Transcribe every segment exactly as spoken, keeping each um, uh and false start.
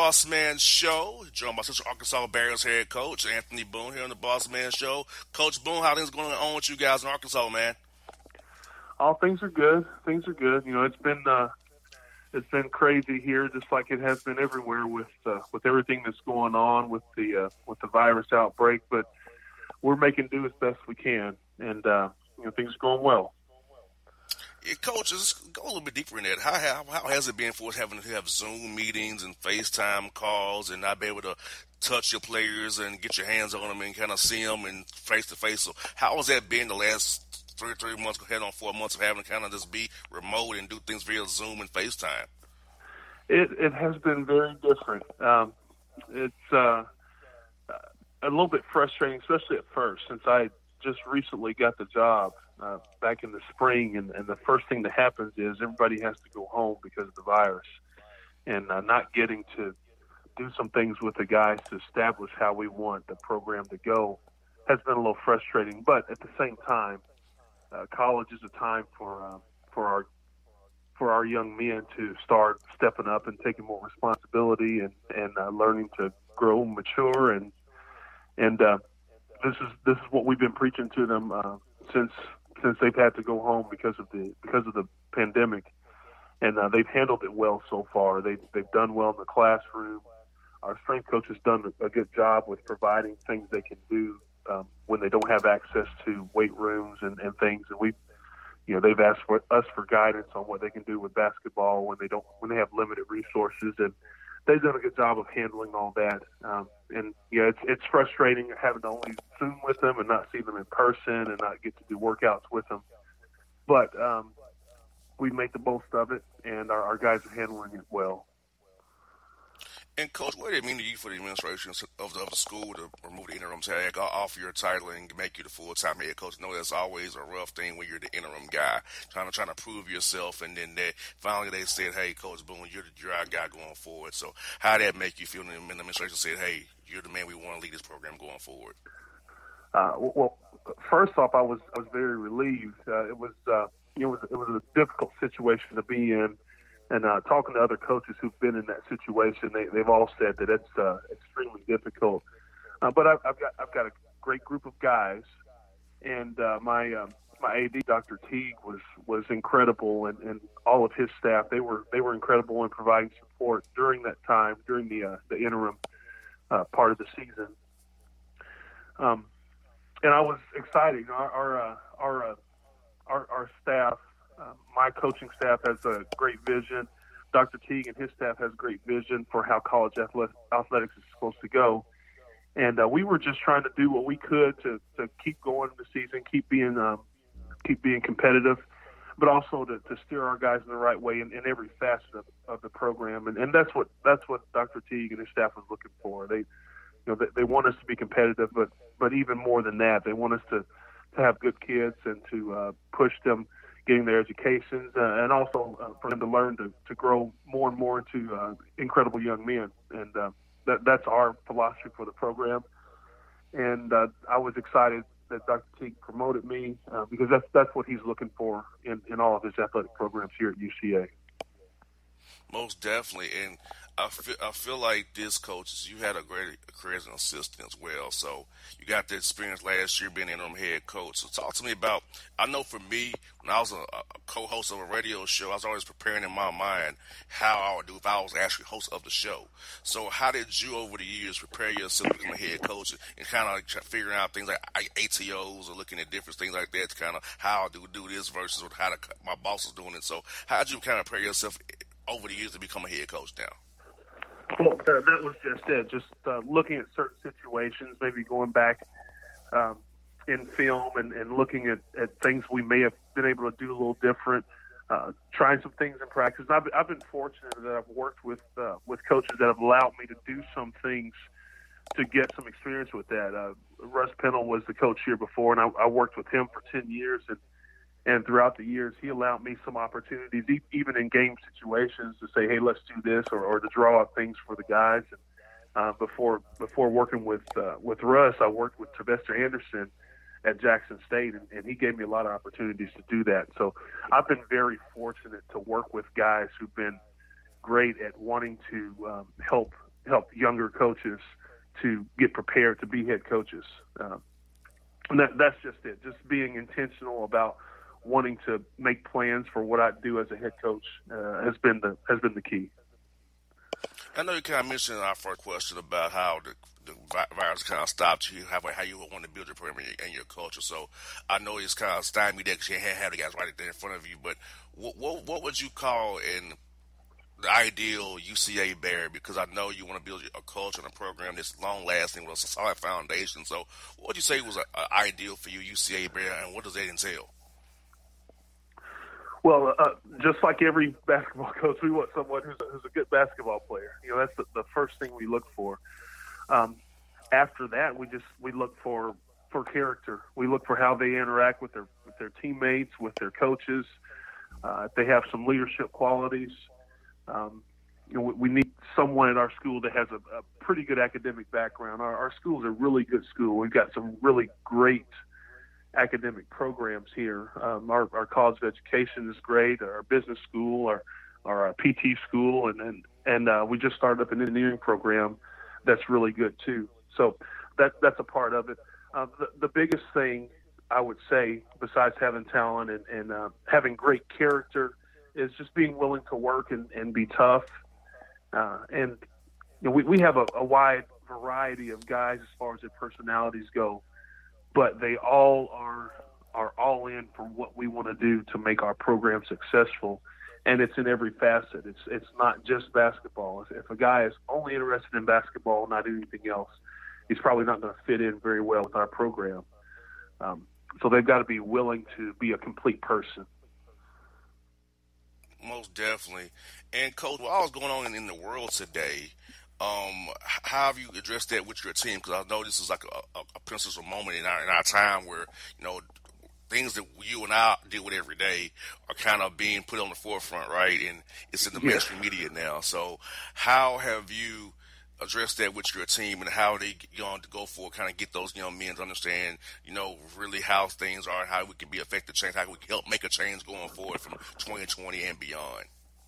Boss Man Show, joined by Central Arkansas Bears head coach Anthony Boone here on the Boss Man Show. Coach Boone, how things going on with you guys in Arkansas, man? All things are good. Things are good. You know, it's been uh, it's been crazy here, just like it has been everywhere with uh, with everything that's going on with the uh, with the virus outbreak. But we're making do as best we can, and uh, you know, things are going well. Yeah, Coach, let's go a little bit deeper in that. How, how how has it been for us having to have Zoom meetings and FaceTime calls and not be able to touch your players and get your hands on them and kind of see them and face to face? So how has that been the last three three months, head on four months of having to kind of just be remote and do things via Zoom and FaceTime? It it has been very different. Um, it's uh, a little bit frustrating, especially at first, since I just recently got the job. Uh, back in the spring, and, and the first thing that happens is everybody has to go home because of the virus, and uh, not getting to do some things with the guys to establish how we want the program to go has been a little frustrating. But at the same time, uh, college is a time for uh, for our for our young men to start stepping up and taking more responsibility and and uh, learning to grow, and mature, and and uh, this is this is what we've been preaching to them uh, since. since they've had to go home because of the because of the pandemic, and uh, they've handled it well so far. They they've done well in the classroom. Our strength coach has done a good job with providing things they can do um, when they don't have access to weight rooms and, and things. And we, you know, they've asked for us for guidance on what they can do with basketball when they don't when they have limited resources, and they've done a good job of handling all that. Um, and yeah, it's it's frustrating having to only Zoom with them and not see them in person and not get to do workouts with them. But um, we make the most of it, and our, our guys are handling it well. And, Coach, what did it mean to you for the administration of the, of the school to remove the interim tag off your title and make you the full-time head coach? I know that's always a rough thing when you're the interim guy, trying to trying to prove yourself, and then they, finally they said, hey, Coach Boone, you're, the, you're our guy going forward. So how did that make you feel when the administration said, hey, you're the man we want to lead this program going forward? Uh, well, first off, I was I was very relieved. Uh, it was uh, it was it was a difficult situation to be in. And uh, talking to other coaches who've been in that situation, they, they've all said that it's uh, extremely difficult. Uh, but I've, I've got I've got a great group of guys, and uh, my um, my A D, Doctor Teague, was was incredible, and, and all of his staff they were they were incredible in providing support during that time, during the uh, the interim uh, part of the season. Um, and I was excited. Our our uh, our, uh, our our staff. Uh, my coaching staff has a great vision. Doctor Teague and his staff has great vision for how college athletics is supposed to go. And uh, we were just trying to do what we could to, to keep going the season, keep being um, keep being competitive, but also to, to steer our guys in the right way in, in every facet of, of the program. And, and that's what that's what Doctor Teague and his staff was looking for. They you know they, they want us to be competitive, but but even more than that, they want us to, to have good kids and to uh, push them getting their educations, uh, and also uh, for them to learn to, to grow more and more into uh, incredible young men. And uh, that, that's our philosophy for the program. And uh, I was excited that Doctor Teague promoted me uh, because that's that's what he's looking for in, in all of his athletic programs here at U C A. Most definitely. And I feel, I feel like this, coach, you had a great career as an assistant as well. So you got the experience last year being interim head coach. So talk to me about, I know for me, when I was a, a co-host of a radio show, I was always preparing in my mind how I would do if I was actually host of the show. So how did you over the years prepare yourself to become a head coach and kind of like figuring out things like A T Os or looking at different things like that to kind of how I do, do this versus how the, my boss is doing it. So how did you kind of prepare yourself over the years to become a head coach now? Well, uh, that was just it. Just uh, looking at certain situations, maybe going back um, in film and, and looking at, at things we may have been able to do a little different, uh, trying some things in practice. I've, I've been fortunate that I've worked with uh, with coaches that have allowed me to do some things to get some experience with that. Uh, Russ Pennell was the coach here before, and I, I worked with him for ten years, and And throughout the years, he allowed me some opportunities, even in game situations, to say, "Hey, let's do this," or, or to draw up things for the guys. And uh, before before working with uh, with Russ, I worked with Sylvester Anderson at Jackson State, and, and he gave me a lot of opportunities to do that. So I've been very fortunate to work with guys who've been great at wanting to um, help help younger coaches to get prepared to be head coaches. Uh, and that, that's just it, just being intentional about wanting to make plans for what I do as a head coach uh, has been the has been the key. I know you kind of mentioned in our first question about how the, the virus kind of stopped you, how, how you want to build your program and your, and your culture. So I know it's kind of stymied that because you had, had the guys right there in front of you. But what, what, what would you call in the ideal U C A Bear? Because I know you want to build a culture and a program that's long-lasting with a solid foundation. So what would you say was a, a ideal for you, U C A Bear, and what does that entail? Well, uh, just like every basketball coach, we want someone who's a, who's a good basketball player. You know, that's the, the first thing we look for. Um, after that, we just we look for for character. We look for how they interact with their with their teammates, with their coaches. Uh, if they have some leadership qualities, um, you know, we, we need someone at our school that has a, a pretty good academic background. Our, our school is a really good school. We've got some really great academic programs here. Um, our, our college of education is great. Our business school, our, our P T school, and and, and uh, we just started up an engineering program that's really good too. So that that's a part of it. Uh, the, the biggest thing I would say, besides having talent and, and uh, having great character, is just being willing to work and, and be tough. Uh, and you know, we, we have a, a wide variety of guys as far as their personalities go, but they all are are all in for what we want to do to make our program successful, and it's in every facet. It's it's not just basketball. If, if a guy is only interested in basketball, not anything else, he's probably not going to fit in very well with our program. Um, so they've got to be willing to be a complete person. Most definitely. And Coach, what all is going on in, in the world today? Um, how have you addressed that with your team? Because I know this is like a, a, a pivotal moment in our in our time where, you know, things that you and I deal with every day are kind of being put on the forefront, right? And it's in the Yeah. mainstream media now. So how have you addressed that with your team, and how they going to go for kind of get those young men to understand, you know, really how things are and how we can be effective change, how we can help make a change going forward from twenty twenty and beyond?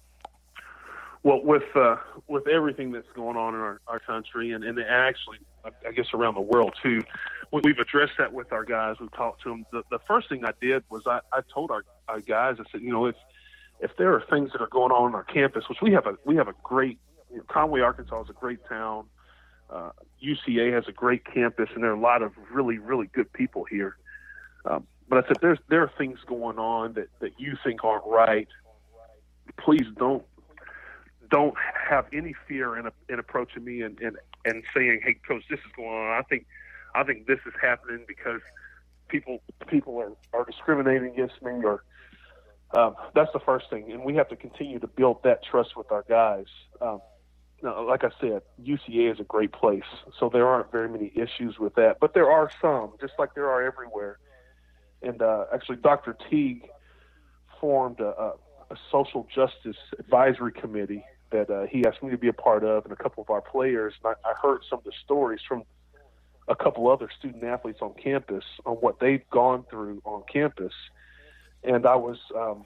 Well, with uh, with everything that's going on in our, our country, and, and actually, I guess, around the world too, we've addressed that with our guys. We've talked to them. The, the first thing I did was I, I told our, our guys, I said, you know, if if there are things that are going on on our campus, which we have a we have a great, you know, Conway, Arkansas is a great town. Uh, U C A has a great campus, and there are a lot of really, really good people here. Um, but I said, there's there are things going on that, that you think aren't right. Please don't. Don't have any fear in, a, in approaching me and, and, and saying, "Hey, Coach, this is going on. I think, I think this is happening because people people are, are discriminating against me." Or um, that's the first thing, and we have to continue to build that trust with our guys. Um, now, like I said, U C A is a great place, so there aren't very many issues with that, but there are some, just like there are everywhere. And uh, actually, Doctor Teague formed a, a, a social justice advisory committee that uh, he asked me to be a part of, and a couple of our players. And I, I heard some of the stories from a couple other student athletes on campus on what they've gone through on campus. And I was, um,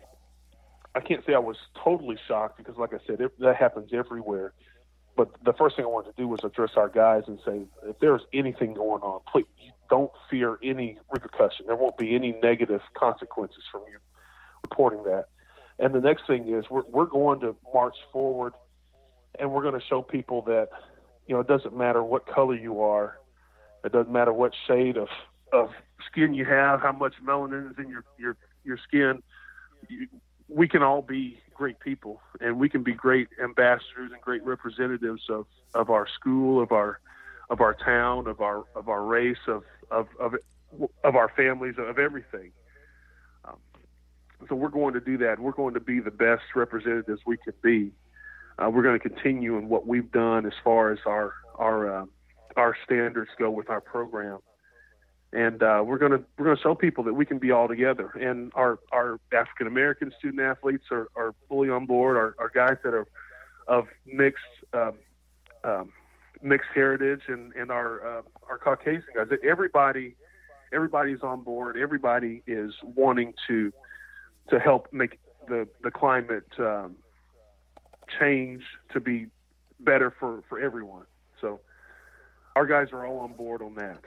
I can't say I was totally shocked because, like I said, it, that happens everywhere. But the first thing I wanted to do was address our guys and say, if there's anything going on, please don't fear any repercussion. There won't be any negative consequences from you reporting that. And the next thing is we're, we're going to march forward, and we're going to show people that, you know, it doesn't matter what color you are. It doesn't matter what shade of, of skin you have, how much melanin is in your, your, your skin. You, we can all be great people, and we can be great ambassadors and great representatives of, of our school, of our of our town, of our of our race, of of of, of our families, of everything. Um, so we're going to do that. We're going to be the best representatives we can be. Uh, we're going to continue in what we've done as far as our our uh, our standards go with our program. And uh, we're going to we're going to show people that we can be all together. And our, our African American student athletes are, are fully on board. Our, our guys that are of mixed um, um, mixed heritage, and and our uh, our Caucasian guys. Everybody everybody's on board. Everybody is wanting to to help make the the climate um, change to be better for, for everyone. So our guys are all on board on that.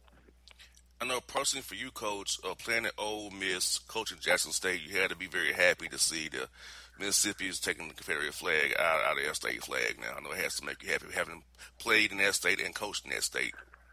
I know personally for you, Coach, uh, playing at Ole Miss, coaching Jackson State, you had to be very happy to see the Mississippi is taking the Confederate flag out, out of their state flag now. I know it has to make you happy having played in that state and coached in that state.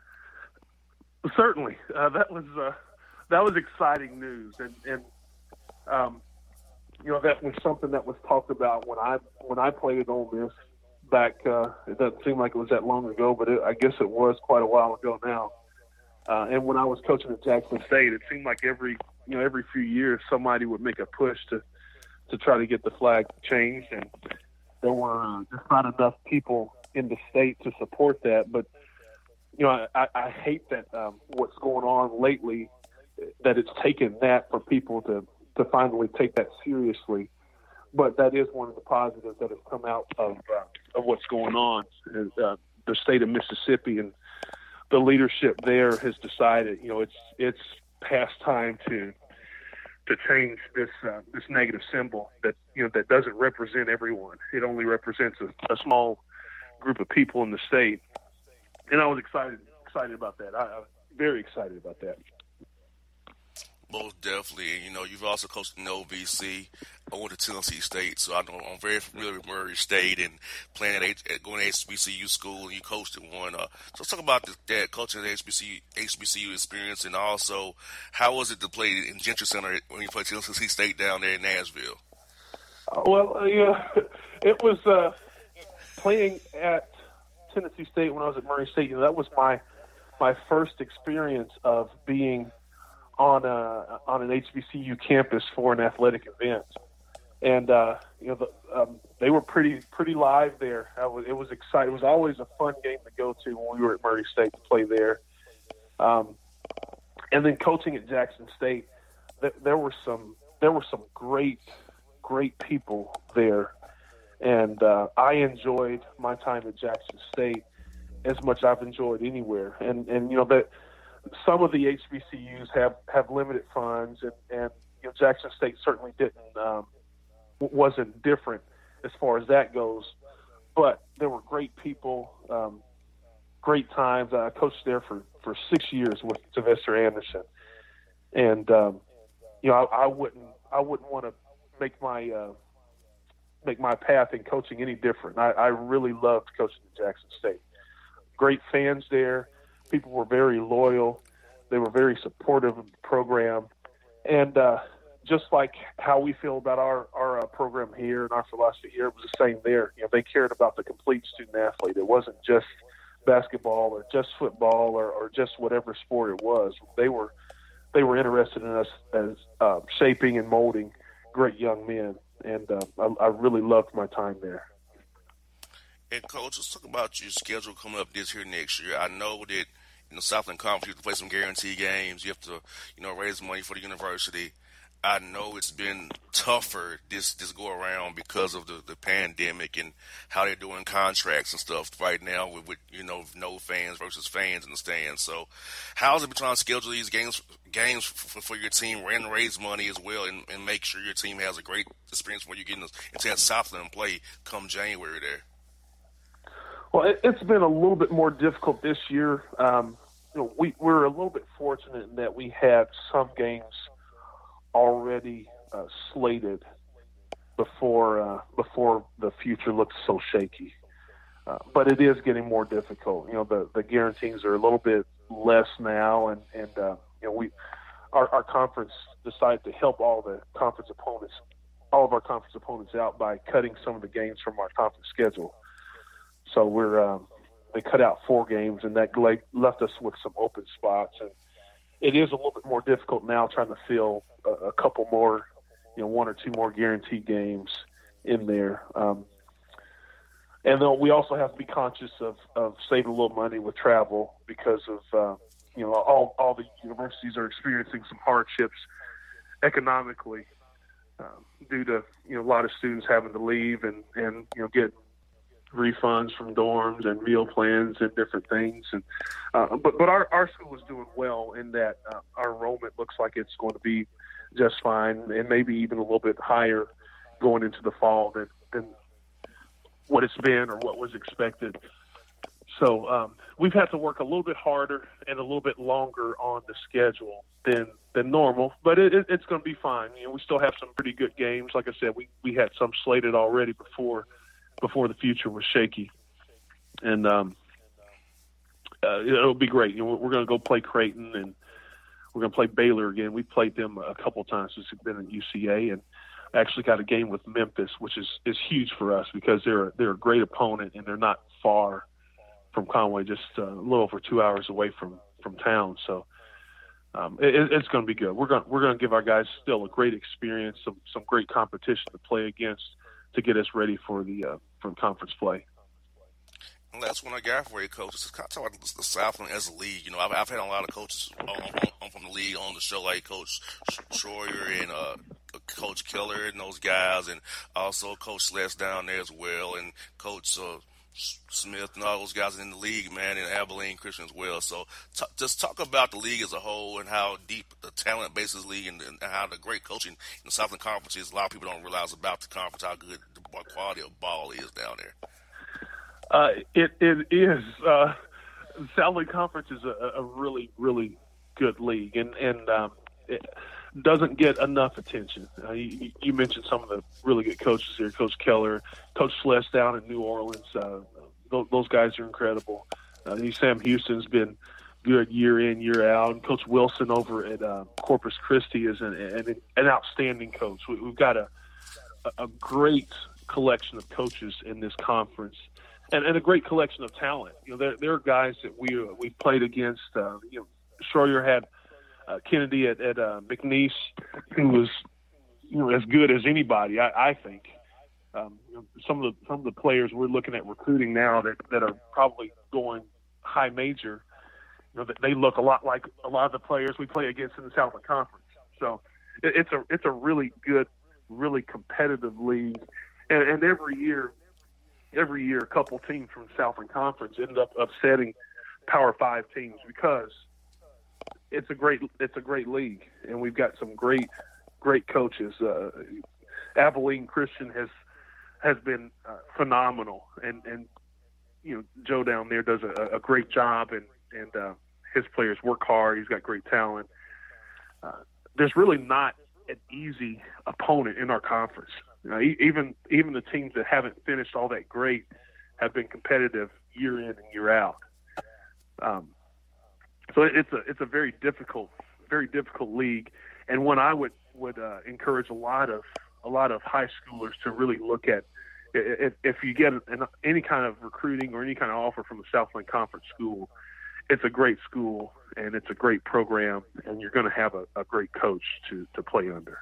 Certainly, uh, that was uh, that was exciting news, and and um, you know that was something that was talked about when I when I played at Ole Miss back. Uh, it doesn't seem like it was that long ago, but it, I guess it was quite a while ago now. Uh, and when I was coaching at Jackson State, it seemed like every you know every few years somebody would make a push to to try to get the flag changed, and there were uh, just not enough people in the state to support that. But you know, I, I hate that um, what's going on lately, that it's taken that for people to, to finally take that seriously. But that is one of the positives that has come out of uh, of what's going on. Is, uh, the state of Mississippi and the leadership there has decided, you know, it's it's past time to to change this uh, this negative symbol that you know that doesn't represent everyone. It only represents a, a small group of people in the state. And I was excited excited about that. I, I was very excited about that. Most definitely. And, you know, you've also coached in O V C. I went to Tennessee State, so I know I'm very familiar with Murray State and playing at, H- at going to H B C U school, and you coached at one. Uh, so let's talk about this, that coaching at H B C U, H B C U experience, and also how was it to play in Gentry Center when you played Tennessee State down there in Nashville? Uh, well, uh, yeah, it was uh, playing at Tennessee State when I was at Murray State. You know, that was my my first experience of being on a on an H B C U campus for an athletic event, and uh, you know the, um, they were pretty pretty live there. I was, it was exciting. It was always a fun game to go to when we were at Murray State to play there. Um, and then coaching at Jackson State, th- there were some there were some great great people there, and uh, I enjoyed my time at Jackson State as much as I've enjoyed anywhere. And and you know that. Some of the H B C Us have, have limited funds, and, and you know, Jackson State certainly didn't um, wasn't different as far as that goes. But there were great people, um, great times. I coached there for, for six years with Sylvester Anderson, and um, you know I, I wouldn't I wouldn't want to make my uh, make my path in coaching any different. I, I really loved coaching at Jackson State. Great fans there. People were very loyal. They were very supportive of the program. And uh, just like how we feel about our, our uh, program here and our philosophy here, it was the same there. You know, they cared about the complete student athlete. It wasn't just basketball or just football or, or just whatever sport it was. They were they were interested in us as uh, shaping and molding great young men. And uh, I, I really loved my time there. And, Coach, let's talk about your schedule coming up this year next year. I know that in the Southland Conference you have to play some guarantee games. You have to, you know, raise money for the university. I know it's been tougher this, this go around because of the, the pandemic and how they're doing contracts and stuff right now with, with, you know, no fans versus fans in the stands. So how's it been trying to schedule these games games for, for your team and raise money as well and, and make sure your team has a great experience when you get into that Southland play come January there? Well, it, it's been a little bit more difficult this year. Um, you know, we, we're a little bit fortunate in that we had some games already uh, slated before uh, before the future looks so shaky. Uh, but it is getting more difficult. You know, the, the guarantees are a little bit less now, and and uh, you know we our, our conference decided to help all the conference opponents, all of our conference opponents out by cutting some of the games from our conference schedule. So we're um, they cut out four games, and that left us with some open spots. And it is a little bit more difficult now trying to fill a, a couple more, you know, one or two more guaranteed games in there. Um, and then we also have to be conscious of, of saving a little money with travel because of, uh, you know, all, all the universities are experiencing some hardships economically um, due to, you know, a lot of students having to leave and, and you know, get refunds from dorms and meal plans and different things. And uh, but but our, our school is doing well in that uh, our enrollment looks like it's going to be just fine and maybe even a little bit higher going into the fall than than, what it's been or what was expected. So um, we've had to work a little bit harder and a little bit longer on the schedule than than normal, but it, it, it's going to be fine. You know, we still have some pretty good games. Like I said, we, we had some slated already before before the future was shaky, and um, uh, it'll be great. You know, we're, we're going to go play Creighton, and we're going to play Baylor again. We've played them a couple of times since we've been at U C A, and actually got a game with Memphis, which is, is huge for us because they're they're a great opponent and they're not far from Conway, just uh, a little over two hours away from, from town. So um, it, it's going to be good. We're going we're going to give our guys still a great experience, some some great competition to play against to get us ready for the uh, for conference play. And that's one I got for you, coaches. Just kind of talk about the Southland as a league. You know, I've, I've had a lot of coaches on, on, from the league on the show, like Coach Schroyer and uh, Coach Keller and those guys, and also Coach Les down there as well, and Coach uh, Smith and all those guys in the league, man, and Abilene Christian as well. So t- just talk about the league as a whole and how deep the talent base is league, and, and how the great coaching in the Southland Conference is. A lot of people don't realize about the conference, how good the quality of ball is down there. Uh, it it is. Uh, the Southland Conference is a, a really really good league, and and um, it doesn't get enough attention. Uh, you, you mentioned some of the really good coaches here, Coach Keller, Coach Sless down in New Orleans. Uh, those, those guys are incredible. Uh, Sam Houston's been good year in, year out. And Coach Wilson over at uh, Corpus Christi is an, an, an outstanding coach. We, we've got a, a great collection of coaches in this conference, and, and a great collection of talent. You know, there, there are guys that we uh, we played against. Uh, you know, Schroyer had Uh, Kennedy at, at uh, McNeese, who was, you know, as good as anybody, I, I think. Um, you know, some of the some of the players we're looking at recruiting now that, that are probably going high major, you know, that they look a lot like a lot of the players we play against in the Southland Conference. So it, it's a it's a really good, really competitive league, and, and every year, every year, a couple teams from the Southland Conference end up upsetting Power Five teams because it's a great it's a great league, and we've got some great great coaches. Uh, Abilene Christian has has been uh, phenomenal, and and you know, Joe down there does a, a great job, and and uh, his players work hard. He's got great talent. Uh, there's really not an easy opponent in our conference. You know, even even the teams that haven't finished all that great have been competitive year in and year out. Um, So it's a it's a very difficult, very difficult league, and one I would would uh, encourage a lot of a lot of high schoolers to really look at. If, if you get an, any kind of recruiting or any kind of offer from a Southland Conference school, it's a great school and it's a great program, and you're going to have a, a great coach to, to play under.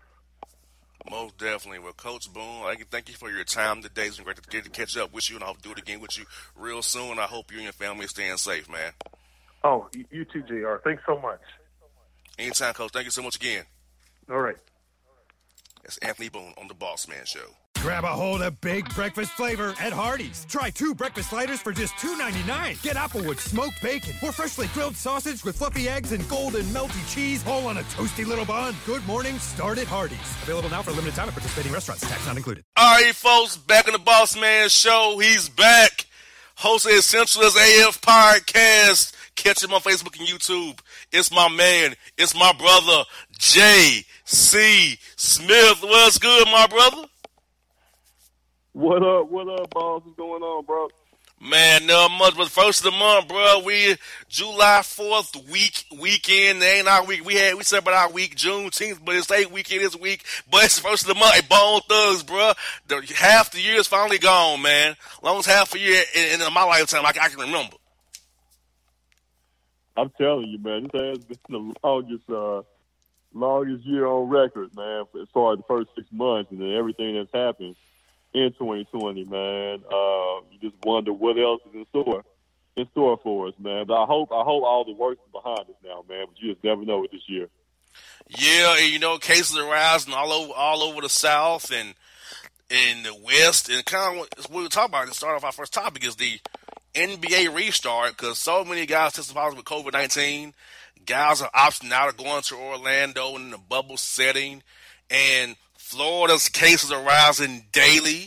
Most definitely. Well, Coach Boone, I thank you for your time today. It's been great to get to catch up with you, and I'll do it again with you real soon. I hope you and your family are staying safe, man. Oh, you too, J R. Thanks so much. Anytime, Coach. Thank you so much again. All right. It's Anthony Boone on the Boss Man Show. Grab a hold of big breakfast flavor at Hardee's. Try two breakfast sliders for just two ninety-nine. Get Applewood smoked bacon or freshly grilled sausage with fluffy eggs and golden melty cheese, all on a toasty little bun. Good morning, start at Hardee's. Available now for a limited time at participating restaurants. Tax not included. All right, folks, back on the Boss Man Show. He's back. Host of Essential as A F Podcast. Catch him on Facebook and YouTube. It's my man. It's my brother, J C Smith. What's good, my brother? What up? What up, boss? What's going on, bro? Man, no much, but first of the month, bro. We July fourth week weekend. They ain't our week. We had we celebrate our week Juneteenth, but it's eight weekend this week. But it's first of the month. Hey, Bone Thugs, bro. The, half the year is finally gone, man. Long as half a year in, in my lifetime, I, I can remember. I'm telling you, man, this has been the longest, uh, longest year on record, man, as far as the first six months and then everything that's happened in twenty twenty, man. Uh, you just wonder what else is in store, in store for us, man. But I hope, I hope all the work is behind us now, man. But you just never know it this year. Yeah, and you know, cases are rising all over, all over the South and in the West, and kind of what we were talking about. To start off our first topic is the N B A restart, because so many guys tested positive with COVID nineteen. Guys are opting out of going to Orlando in the bubble setting, and Florida's cases are rising daily,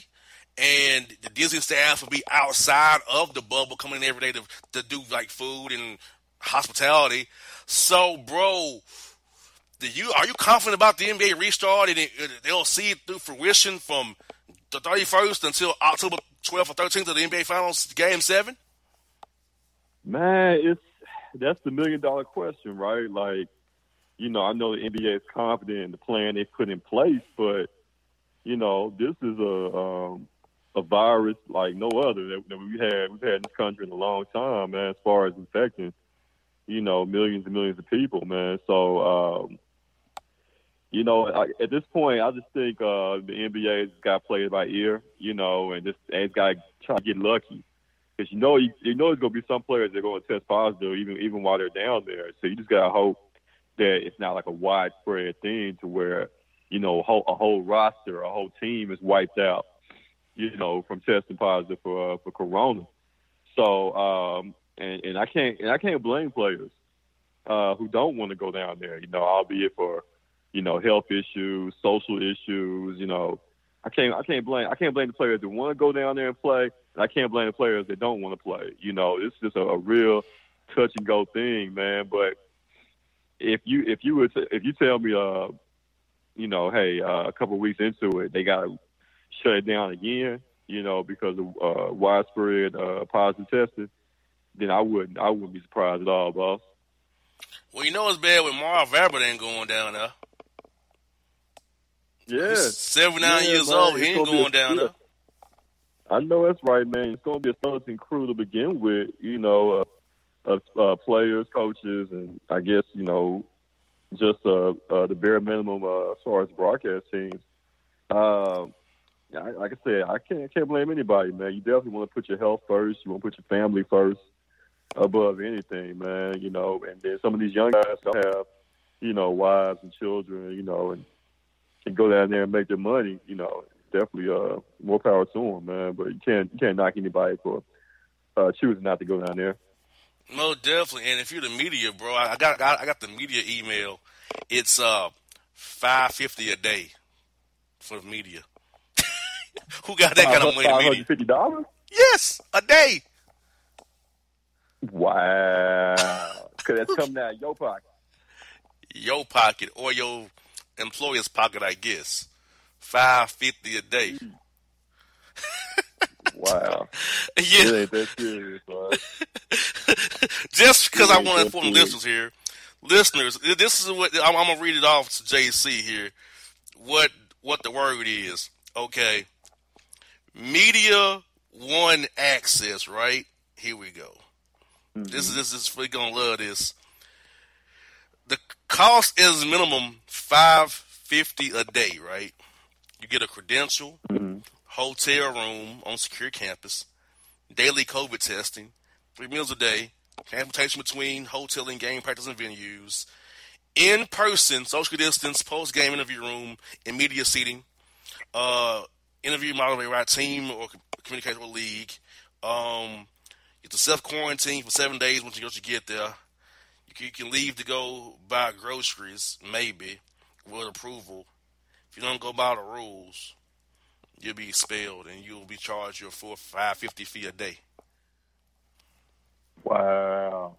and the Disney staff will be outside of the bubble, coming in every day to to do like food and hospitality. So, bro, do you are you confident about the N B A restart and it, they'll see it through fruition from the thirty-first until October twelfth or thirteenth of the N B A Finals Game Seven? Man, it's that's the million dollar question, right? Like, you know, I know the N B A is confident in the plan they put in place, but you know, this is a um, a virus like no other that, that we had we've had in this country in a long time, man. As far as infecting, you know, millions and millions of people, man. So, um, you know, I, at this point, I just think uh, the N B A has got to play it by ear, you know, and just and it's got to try to get lucky. Because you know, you, you know, there's going to be some players that are going to test positive even even while they're down there. So you just got to hope that it's not like a widespread thing to where, you know, a whole, a whole roster, a whole team is wiped out, you know, from testing positive for uh, for corona. So, um, and, and I can't and I can't blame players uh, who don't want to go down there, you know, albeit for, you know, health issues, social issues, you know. I can't I can't blame I can't blame the players that want to go down there and play, and I can't blame the players that don't want to play. You know, it's just a, a real touch and go thing, man. But if you if you would if you tell me, uh, you know, hey, uh, a couple of weeks into it, they got to shut it down again, you know, because of uh, widespread uh, positive testing, then I wouldn't I wouldn't be surprised at all, boss. Well, you know it's bad with Marv Albert ain't going down there. Yeah, he's seventy-nine yeah, years man. old. He It's ain't gonna be going down a- there. I know that's right, man. It's going to be a skeleton crew to begin with, you know, uh, of uh, players, coaches, and I guess, you know, just uh, uh, the bare minimum uh, as far as broadcast teams. Um, I, like I said, I can't can't blame anybody, man. You definitely want to put your health first. You want to put your family first above anything, man. You know, and then some of these young guys don't have, you know, wives and children, you know, and can go down there and make their money. You know, definitely uh, more power to them, man. But you can't you can't knock anybody for uh, choosing not to go down there. No, definitely. And if you're the media, bro, I got, got I got the media email. It's uh five fifty a day for the media. Who got that kind of money? Five hundred fifty dollars? Yes, a day. Wow, because that's coming out of your pocket. Your pocket or your employer's pocket, I guess. Five fifty a day. Wow. Yeah. It ain't that serious, man. Just because I It want to ain't inform that listeners here, listeners, this is what I'm, I'm gonna read it off to J C here. What what the word is? Okay. Media One access, right? Here we go. Mm-hmm. This is this is we're gonna love this. The cost is minimum five fifty a day, right? You get a credential, mm-hmm. hotel room on secure campus, daily COVID testing, three meals a day, transportation between hotel and game practice and venues, in-person social distance post-game interview room and media seating, uh, interview moderated by team or communication with league. Um, you have to self-quarantine for seven days once you, once you get there. You can, you can leave to go buy groceries, maybe, with approval. If you don't go by the rules, you'll be expelled and you'll be charged your full five fifty fee a day. Wow.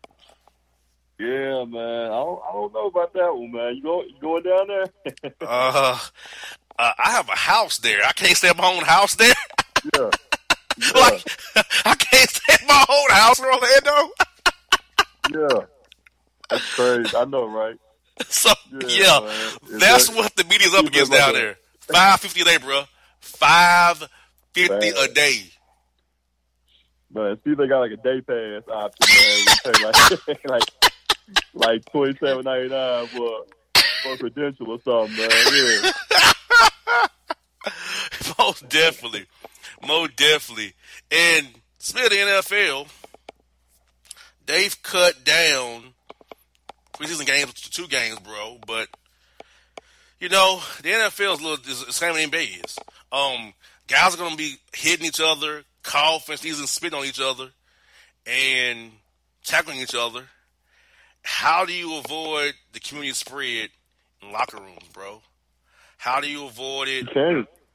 Yeah, man. I don't, I don't know about that one, man. You go, you going down there? uh, uh, I have a house there. I can't stay at my own house there. Yeah. yeah. Like, I can't stay at my own house in Orlando. Yeah. That's crazy. I know, right? So, yeah, yeah that's that, what the media's up against down like there. five fifty a day, bro. five fifty a day. Man, see, they got like a day pass option, man. We pay like, like, like twenty-seven ninety-nine for, for a credential or something, man. Yeah. Most definitely. Most definitely. And speaking of the N F L, they've cut down preseason games to two games, bro. But, you know, the N F L is a little is the same as the N B A is. Um, guys are going to be hitting each other, coughing, sneezing, spitting on each other, and tackling each other. How do you avoid the community spread in locker rooms, bro? How do you avoid it? You can't.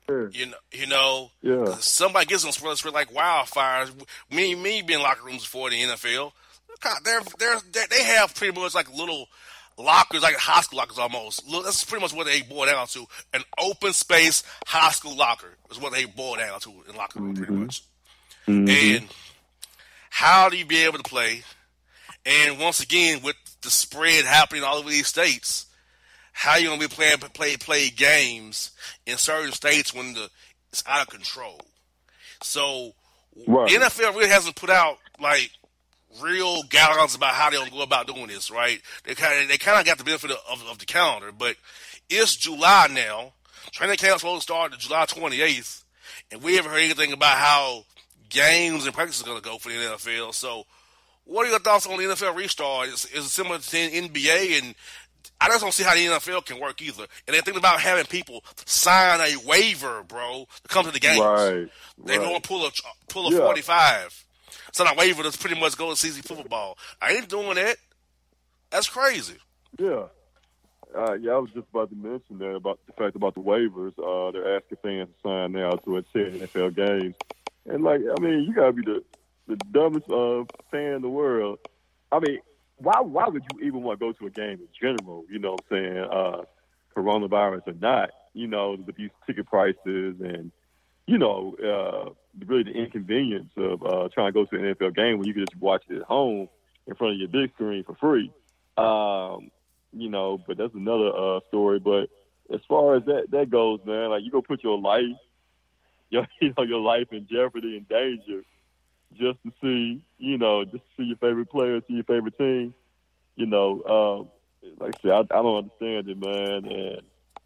Sure. You know, you know, Yeah. somebody gets them spread spread like wildfires. Me, me being in locker rooms before the N F L, they're, they're, they're, they have pretty much like little lockers, like high school lockers almost. That's pretty much what they boil down to. An open space high school locker is what they boil down to in locker room, mm-hmm. pretty much. Mm-hmm. And how do you be able to play? And once again, with the spread happening all over these states, how you gonna be playing play play games in certain states when the it's out of control? So right. N F L really hasn't put out like real guidelines about how they're gonna go about doing this, right? They kind of they kind of got the benefit of, of the calendar, but it's July now. Training camp's supposed to start on July twenty-eighth, and we haven't heard anything about how games and practices are gonna go for the N F L. So, what are your thoughts on the N F L restart? Is, is it similar to the N B A? And I just don't see how the N F L can work either. And they think about having people sign a waiver, bro, to come to the games. Right. They right. want to pull a pull a yeah. forty-five. Sign a waiver that's pretty much go to season football. I ain't doing that. That's crazy. Yeah. Uh, yeah, I was just about to mention that about the fact about the waivers. Uh, they're asking fans to sign now to attend N F L games. And, like, I mean, you got to be the, the dumbest uh, fan in the world. I mean, Why why would you even want to go to a game in general, you know what I'm saying, uh, coronavirus or not, you know, with these ticket prices and, you know, uh, really the inconvenience of uh, trying to go to an N F L game when you can just watch it at home in front of your big screen for free. Um, you know, but that's another uh, story. But as far as that, that goes, man, like you go put your life, your, you know, your life in jeopardy and danger just to see, you know, just to see your favorite player, see your favorite team, you know. Um, like I said, I, I don't understand it, man. And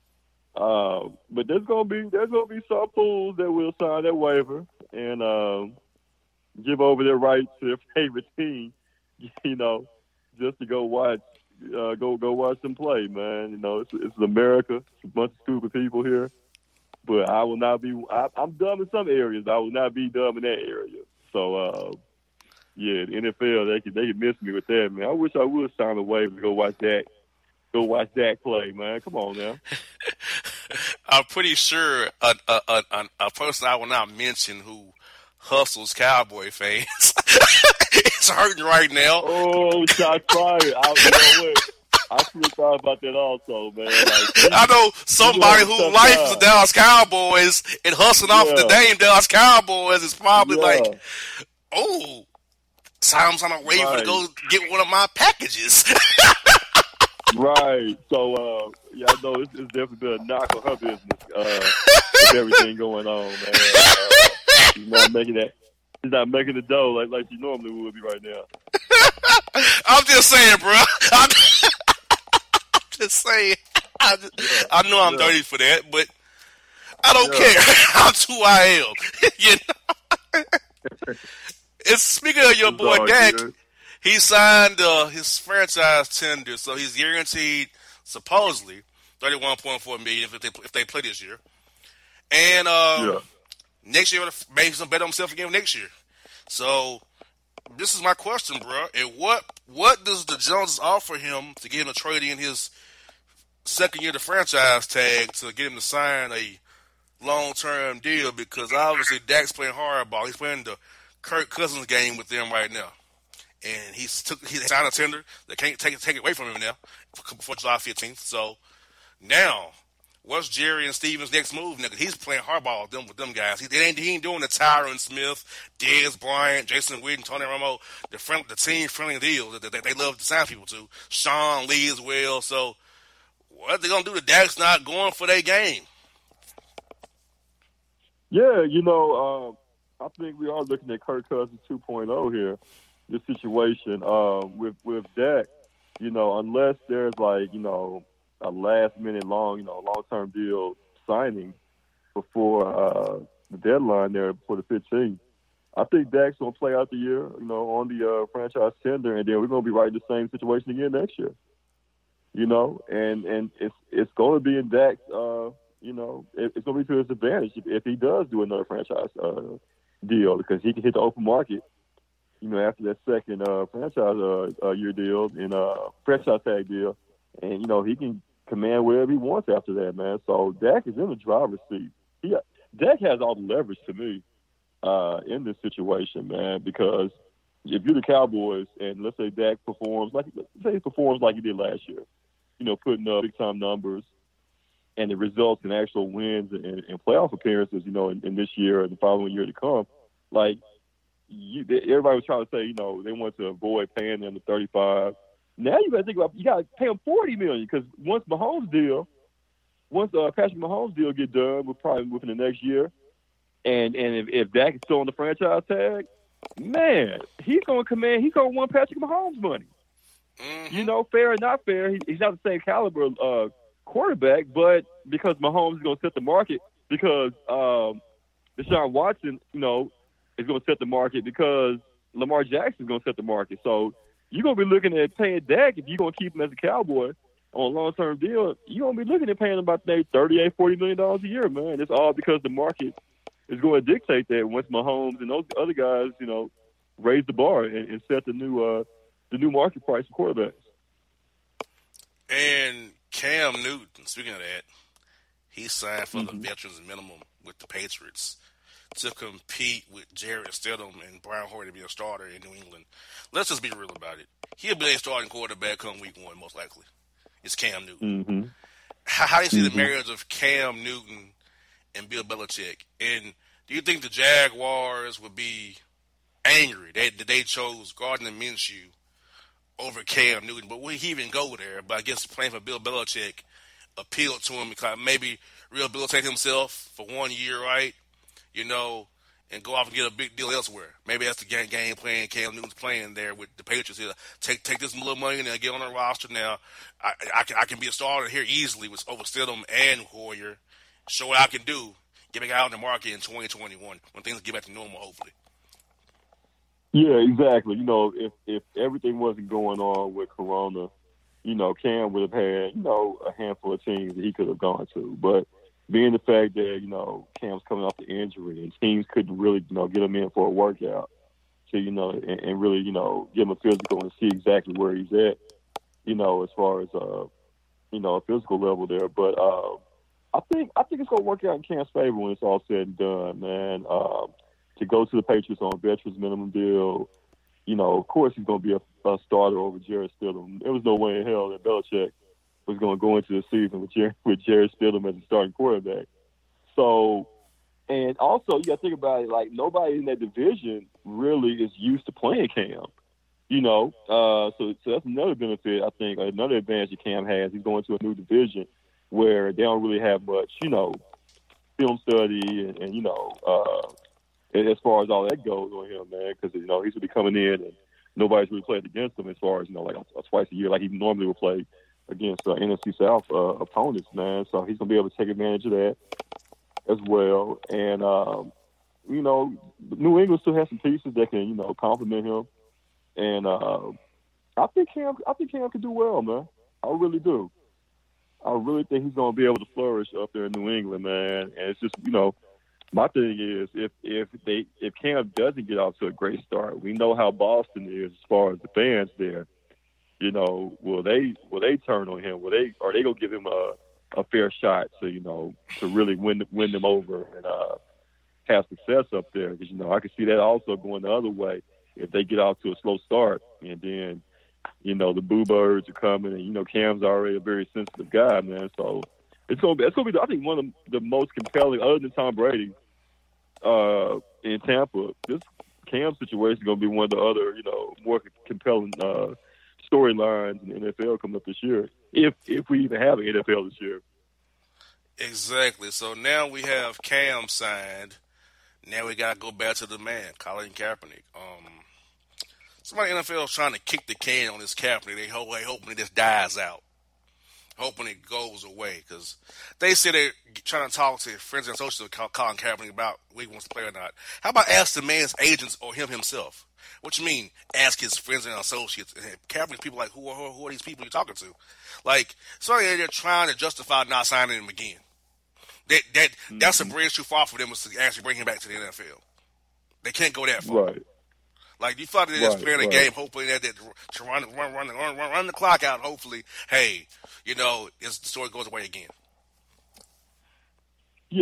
um, but there's gonna be there's gonna be some fools that will sign that waiver and um, give over their rights to their favorite team, you know, just to go watch, uh, go go watch them play, man. You know, it's, it's America, it's a bunch of stupid people here, but I will not be. I, I'm dumb in some areas. I will not be dumb in that area. So, uh, yeah, the N F L, they could, they could miss me with that, man. I wish I would sign a waiver to go watch that. Go watch Dak play, man. Come on now. I'm pretty sure a, a, a, a person I will not mention who hustles Cowboy fans is hurting right now. Oh, shots fired. I, you know what? I should have thought about that also, man. Like, I know somebody who likes the Dallas Cowboys and hustling yeah. off the name Dallas Cowboys is probably yeah. like, oh, sounds on a waiver right. to go get one of my packages. Right. So, uh, yeah, I know it's, it's definitely been a knock on her business uh, with everything going on, man. Uh, she's not making that. She's not making the dough like, like she normally would be right now. I'm just saying, bro. I'm just saying. I, just, yeah. I know I'm yeah. dirty for that, but I don't yeah. care. That's who I am. You know? And speaking of your it's boy Dak, good. he signed uh, his franchise tender, so he's guaranteed supposedly thirty-one point four million dollars if they if they play this year. And uh, yeah. next year, maybe some bet on himself again next year. So this is my question, bro. And what what does the Joneses offer him to get him to trade in his second year of the franchise tag to get him to sign a long-term deal? Because obviously Dak's playing hardball. He's playing the Kirk Cousins game with them right now. And he's took he signed a tender. They can't take it take it away from him now before July fifteenth. So now, what's Jerry and Steven's next move? Nigga, he's playing hardball with them with them guys. He, they ain't, he ain't doing the Tyron Smith, Dez Bryant, Jason Witten, Tony Romo, the friend, the team friendly deals that, that they love to sign people to. Sean Lee as well. So what are they gonna do? The Dak's not going for their game. Yeah, you know, uh, I think we are looking at Kirk Cousins two point oh here. This situation uh, with with Dak, you know, unless there's like, you know, a last minute long, you know, long term deal signing before uh, the deadline there for the fifteenth, I think Dak's gonna play out the year, you know, on the uh, franchise tender, and then we're gonna be right in the same situation again next year. You know, and and it's it's gonna be in Dak's, uh, you know, it, it's gonna be to his advantage if, if he does do another franchise uh, deal, because he can hit the open market. You know, after that second uh, franchise uh, uh, year deal and uh, franchise tag deal, and you know he can command wherever he wants after that, man. So Dak is in the driver's seat. He, Dak has all the leverage to me uh, in this situation, man, because if you're the Cowboys and let's say Dak performs like let's say he performs like he did last year, you know, putting up big time numbers, and it results in actual wins and, and playoff appearances, you know, in, in this year and the following year to come, like you, everybody was trying to say, you know, they want to avoid paying them the thirty-five. Now you got to think about you got to pay them forty million because once Mahomes deal, once uh, Patrick Mahomes deal get done, we're probably within the next year, and and if, if Dak is still on the franchise tag, man, he's going to command. He's going to want Patrick Mahomes money. Mm-hmm. You know, fair or not fair, he, he's not the same caliber uh, quarterback, but because Mahomes is going to set the market, because um, Deshaun Watson, you know, is going to set the market, because Lamar Jackson is going to set the market. So you're going to be looking at paying Dak if you're going to keep him as a Cowboy on a long-term deal. You're going to be looking at paying him about thirty-eight, forty million dollars a year, man. It's all because the market is going to dictate that once Mahomes and those other guys, you know, raise the bar and, and set the new uh, the new market price for quarterbacks. And Cam Newton, speaking of that, he signed for mm-hmm. the veterans minimum with the Patriots to compete with Jarrett Stidham and Brian Hoyer to be a starter in New England. Let's just be real about it. He'll be a starting quarterback come week one, most likely. It's Cam Newton. Mm-hmm. How, how do you see mm-hmm. the marriage of Cam Newton and Bill Belichick? And do you think the Jaguars would be angry that, that they chose Gardner Minshew over Cam Newton? But would he even go there? But I guess playing for Bill Belichick appealed to him because maybe rehabilitate himself for one year, right? You know, and go off and get a big deal elsewhere. Maybe that's the game, game plan Cam Newton's playing there with the Patriots. He'll take take this little money and get on the roster now. I, I, can, I can be a starter here easily with over Stidham and Hoyer. Show what I can do. Get back out in the market in twenty twenty-one when things get back to normal, hopefully. Yeah, exactly. You know, if if everything wasn't going on with Corona, you know, Cam would have had, you know, a handful of teams that he could have gone to. But being the fact that, you know, Cam's coming off the injury and teams couldn't really, you know, get him in for a workout to, you know, and, and really, you know, give him a physical and see exactly where he's at, you know, as far as, uh, you know, a physical level there. But uh, I think I think it's going to work out in Cam's favor when it's all said and done, man. Uh, to go to the Patriots on a veterans minimum deal, you know, of course he's going to be a, a starter over Jarrett Stidham. There was no way in hell that Belichick was going to go into the season with Jer- with Jarrett Stidham as a starting quarterback. So, and also you got to think about it, like nobody in that division really is used to playing Cam. You know, uh, so so that's another benefit. I think another advantage that Cam has. He's going to a new division where they don't really have much, you know, film study and, and you know, uh, as far as all that goes on him, man, because you know he's going to be coming in and nobody's really played against him as far as, you know, like a, a twice a year, like he normally would play against uh, N F C South uh, opponents, man. So he's going to be able to take advantage of that as well. And, um, you know, New England still has some pieces that can, you know, complement him. And uh, I think Cam, I think Cam can do well, man. I really do. I really think he's going to be able to flourish up there in New England, man. And it's just, you know, my thing is if if they if Cam doesn't get off to a great start, we know how Boston is as far as the fans there. You know, will they will they turn on him? Will they are they gonna give him a, a fair shot to, you know, to really win win them over and uh, have success up there? Because, you know, I can see that also going the other way if they get off to a slow start and then, you know, the Boo Birds are coming and, you know, Cam's already a very sensitive guy, man. So it's gonna be it's gonna be I think one of the most compelling, other than Tom Brady, uh, in Tampa. This Cam situation is gonna be one of the other, you know, more compelling uh, storylines in the N F L coming up this year, if if we even have an N F L this year. Exactly. So now we have Cam signed. Now we gotta go back to the man, Colin Kaepernick. Um, somebody in the N F L is trying to kick the can on this Kaepernick. They hope, they hoping it just dies out, hoping it goes away, because they say they're trying to talk to friends and associates of Colin Kaepernick about whether he wants to play or not. How about ask the man's agents or him himself? What you mean, ask his friends and associates? Kaepernick's people like, who are, who are these people you're talking to? Like, sorry, they're trying to justify not signing him again. That that mm-hmm. That's a bridge too far for them to actually bring him back to the N F L. They can't go that far. Right. Like, you thought they're just right, playing a right. game, hoping that, that to run, run, run, run, run, run the clock out. Hopefully, hey, you know, this, the story goes away again. Yeah,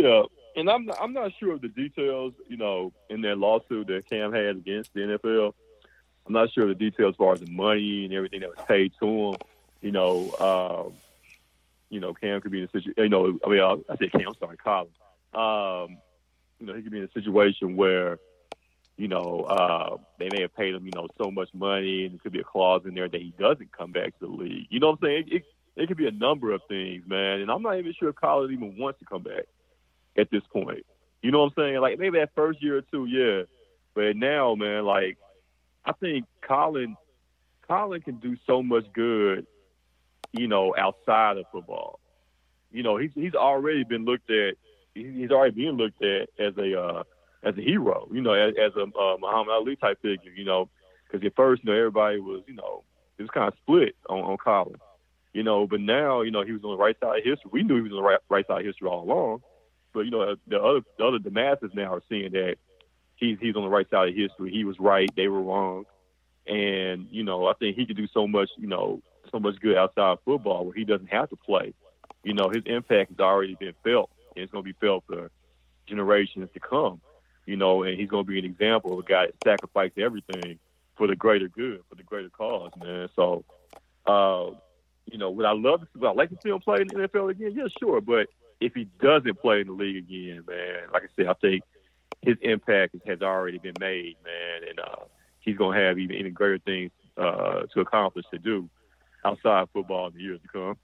and I'm not, I'm not sure of the details, you know, in that lawsuit that Cam had against the N F L. I'm not sure of the details as far as the money and everything that was paid to him. You know, um, you know, Cam could be in a situation. You know, I mean, I, I said Cam, sorry, Colin. Um, you know, he could be in a situation where, you know, uh, they may have paid him, you know, so much money, and there could be a clause in there that he doesn't come back to the league. You know what I'm saying? It, it, it could be a number of things, man. And I'm not even sure if Colin even wants to come back at this point. You know what I'm saying? Like, maybe that first year or two, yeah. But now, man, like, I think Colin, Colin can do so much good, you know, outside of football. You know, he's he's already been looked at. He's already being looked at as a uh, as a hero. You know, as, as a uh, Muhammad Ali type figure. You know, because at first, you know, everybody was, you know, it was kind of split on, on Colin. You know, but now, you know, he was on the right side of history. We knew he was on the right, right side of history all along. But, you know, the other the other the masses now are seeing that he's he's on the right side of history. He was right. They were wrong. And, you know, I think he could do so much, you know, so much good outside of football where he doesn't have to play. You know, his impact has already been felt, and it's going to be felt for generations to come. You know, and he's going to be an example of a guy that sacrificed everything for the greater good, for the greater cause, man. So, uh, you know, would I love to, would I like to see him play in the N F L again? Yeah, sure. But if he doesn't play in the league again, man, like I said, I think his impact has already been made, man, and uh, he's going to have even, even greater things uh, to accomplish to do outside football in the years to come.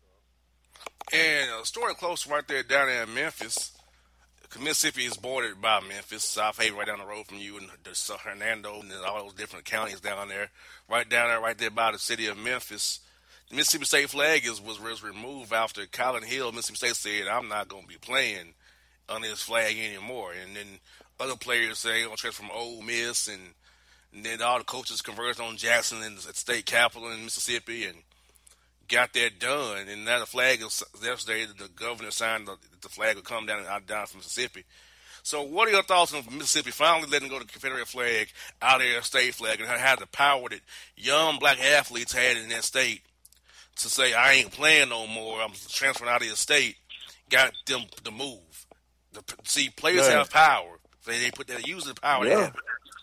And a story close right there down there in Memphis. Mississippi is bordered by Memphis, South Haven, right down the road from you, and the Hernando, and all those different counties down there. Right down there, right there by the city of Memphis. The Mississippi State flag is, was, was removed after Colin Hill, Mississippi State, said, I'm not going to be playing under this flag anymore. And then other players say, I'm going to transfer from Ole Miss, and, and then all the coaches converged on Jackson and at State Capitol in Mississippi and got that done. And now the flag is yesterday, the governor signed the, the flag will come down and down from Mississippi. So what are your thoughts on Mississippi finally letting go the Confederate flag out of their state flag, and how the power that young black athletes had in that state to say, I ain't playing no more, I'm transferring out of the state, got them to move. The, see, players yeah. have power. They, they put that use the power yeah. they have.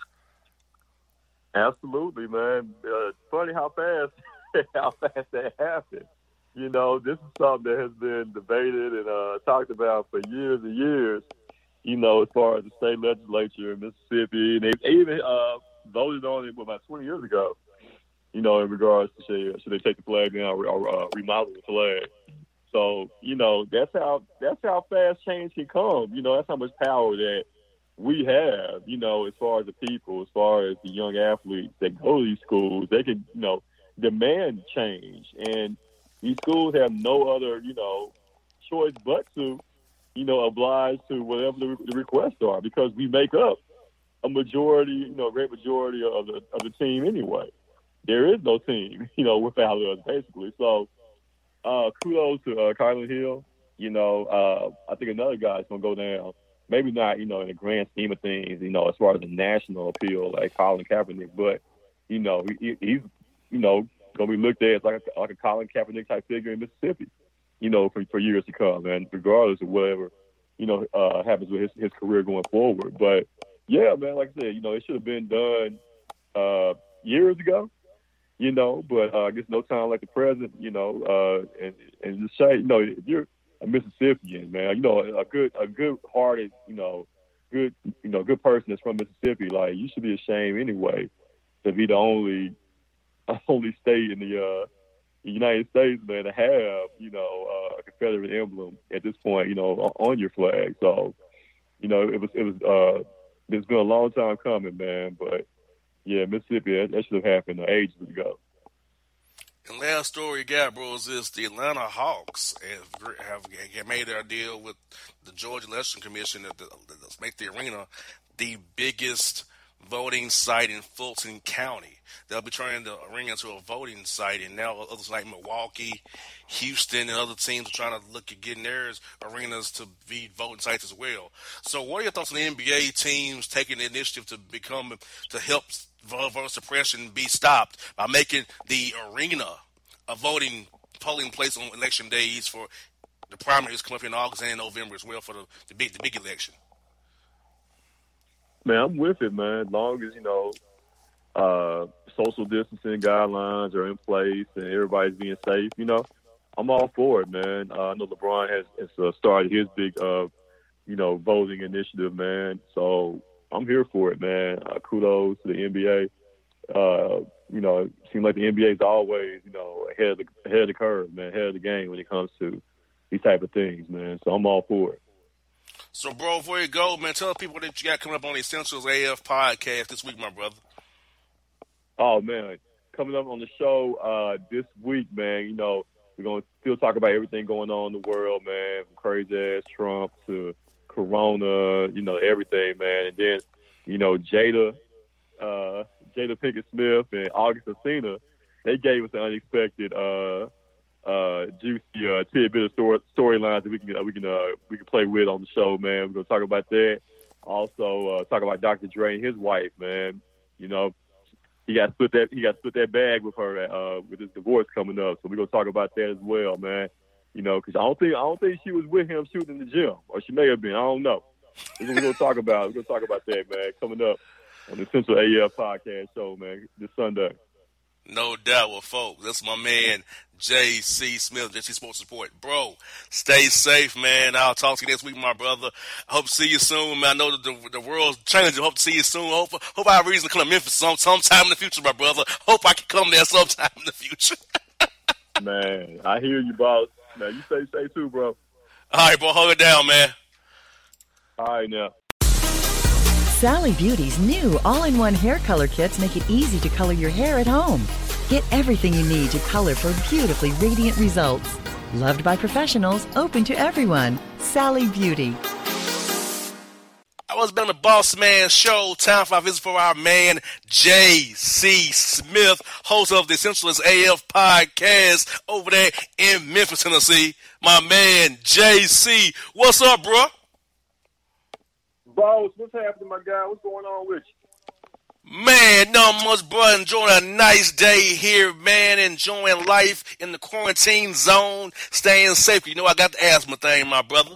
Absolutely, man. Uh, it's funny how fast how fast that happened. You know, this is something that has been debated and uh, talked about for years and years, you know, as far as the state legislature in Mississippi. And they even uh, voted on it about twenty years ago, you know, in regards to should, should they take the flag down or, or uh, remodel the flag. So, you know, that's how that's how fast change can come. You know, that's how much power that we have, you know, as far as the people, as far as the young athletes that go to these schools. They can, you know, demand change. And these schools have no other, you know, choice but to, you know, oblige to whatever the, the requests are, because we make up a majority, you know, a great majority of the of the team anyway. There is no team, you know, without us, basically. So, uh, kudos to uh, Colin Hill. You know, uh, I think another guy's going to go down, maybe not, you know, in the grand scheme of things, you know, as far as the national appeal, like Colin Kaepernick, but, you know, he, he's, you know, going to be looked at as like a, like a Colin Kaepernick type figure in Mississippi, you know, for, for years to come, and regardless of whatever, you know, uh, happens with his, his career going forward. But, yeah, man, like I said, you know, it should have been done uh, years ago, you know, but uh, I guess no time like the present, you know, uh, and, and just say, you know, if you're a Mississippian, man, you know, a good, a good-hearted, you know, good, you know, good person that's from Mississippi, like, you should be ashamed anyway to be the only only state in the, uh, the United States, man, to have, you know, uh, a Confederate emblem at this point, you know, on your flag. So, you know, it was, it was, uh, it's been a long time coming, man, but yeah, Mississippi, that, that should have happened ages ago. And last story you got, bros, is the Atlanta Hawks have, have, have made their deal with the Georgia Election Commission to, to make the arena the biggest voting site in Fulton County. They'll be turning the arena into a voting site, and now others like Milwaukee, Houston, and other teams are trying to look at getting their arenas to be voting sites as well. So what are your thoughts on the N B A teams taking the initiative to become, to help voter suppression be stopped by making the arena a voting polling place on election days for the primaries come up in August and in November as well for the, the big the big election. Man, I'm with it, man. As long as, you know, uh, social distancing guidelines are in place and everybody's being safe, you know, I'm all for it, man. Uh, I know LeBron has, has uh, started his big, uh, you know, voting initiative, man. So I'm here for it, man. Uh, kudos to the N B A. Uh, you know, it seems like the N B A is always, you know, ahead of the ahead of the curve, man, ahead of the game when it comes to these type of things, man. So I'm all for it. So, bro, before you go, man, tell people that you got coming up on the Essentials A F podcast this week, my brother. Oh, man, coming up on the show uh, this week, man, you know, we're going to still talk about everything going on in the world, man, from crazy-ass Trump to Corona, you know, everything, man. And then, you know, Jada, uh, Jada Pinkett Smith and August Alsina, they gave us an unexpected uh, uh, juicy uh, tidbit of story, storylines that we can uh, we can uh, we can play with on the show, man. We're gonna talk about that. Also, uh, talk about Doctor Dre and his wife, man. You know, he got split that he got split that bag with her uh, with his divorce coming up. So we're gonna talk about that as well, man. You know, because I don't think I don't think she was with him shooting in the gym, or she may have been. I don't know. We're gonna talk about we're gonna talk about that, man. Coming up on the Central A F podcast show, man, this Sunday. No doubt, well, folks, that's my man, J C Smith, J C Sports Report. Bro, stay safe, man. I'll talk to you next week, my brother. I hope to see you soon, man. I know that the, the world's changing. I hope to see you soon. Hope, hope I have a reason to come to Memphis some, sometime in the future, my brother. Hope I can come there sometime in the future. Man, I hear you, boss. Now, you stay safe, too, bro. All right, bro, hold it down, man. All right, now. Sally Beauty's new all-in-one hair color kits make it easy to color your hair at home. Get everything you need to color for beautifully radiant results. Loved by professionals, open to everyone. Sally Beauty. I was been on the Boss Man Show. Time for a visit for our man, J C Smith, host of the Essentials A F podcast over there in Memphis, Tennessee. My man, J C. What's up, bro? Boss, what's happening, my guy? What's going on with you? Man, not much, bro. Enjoying a nice day here, man. Enjoying life in the quarantine zone. Staying safe. You know I got the asthma thing, my brother.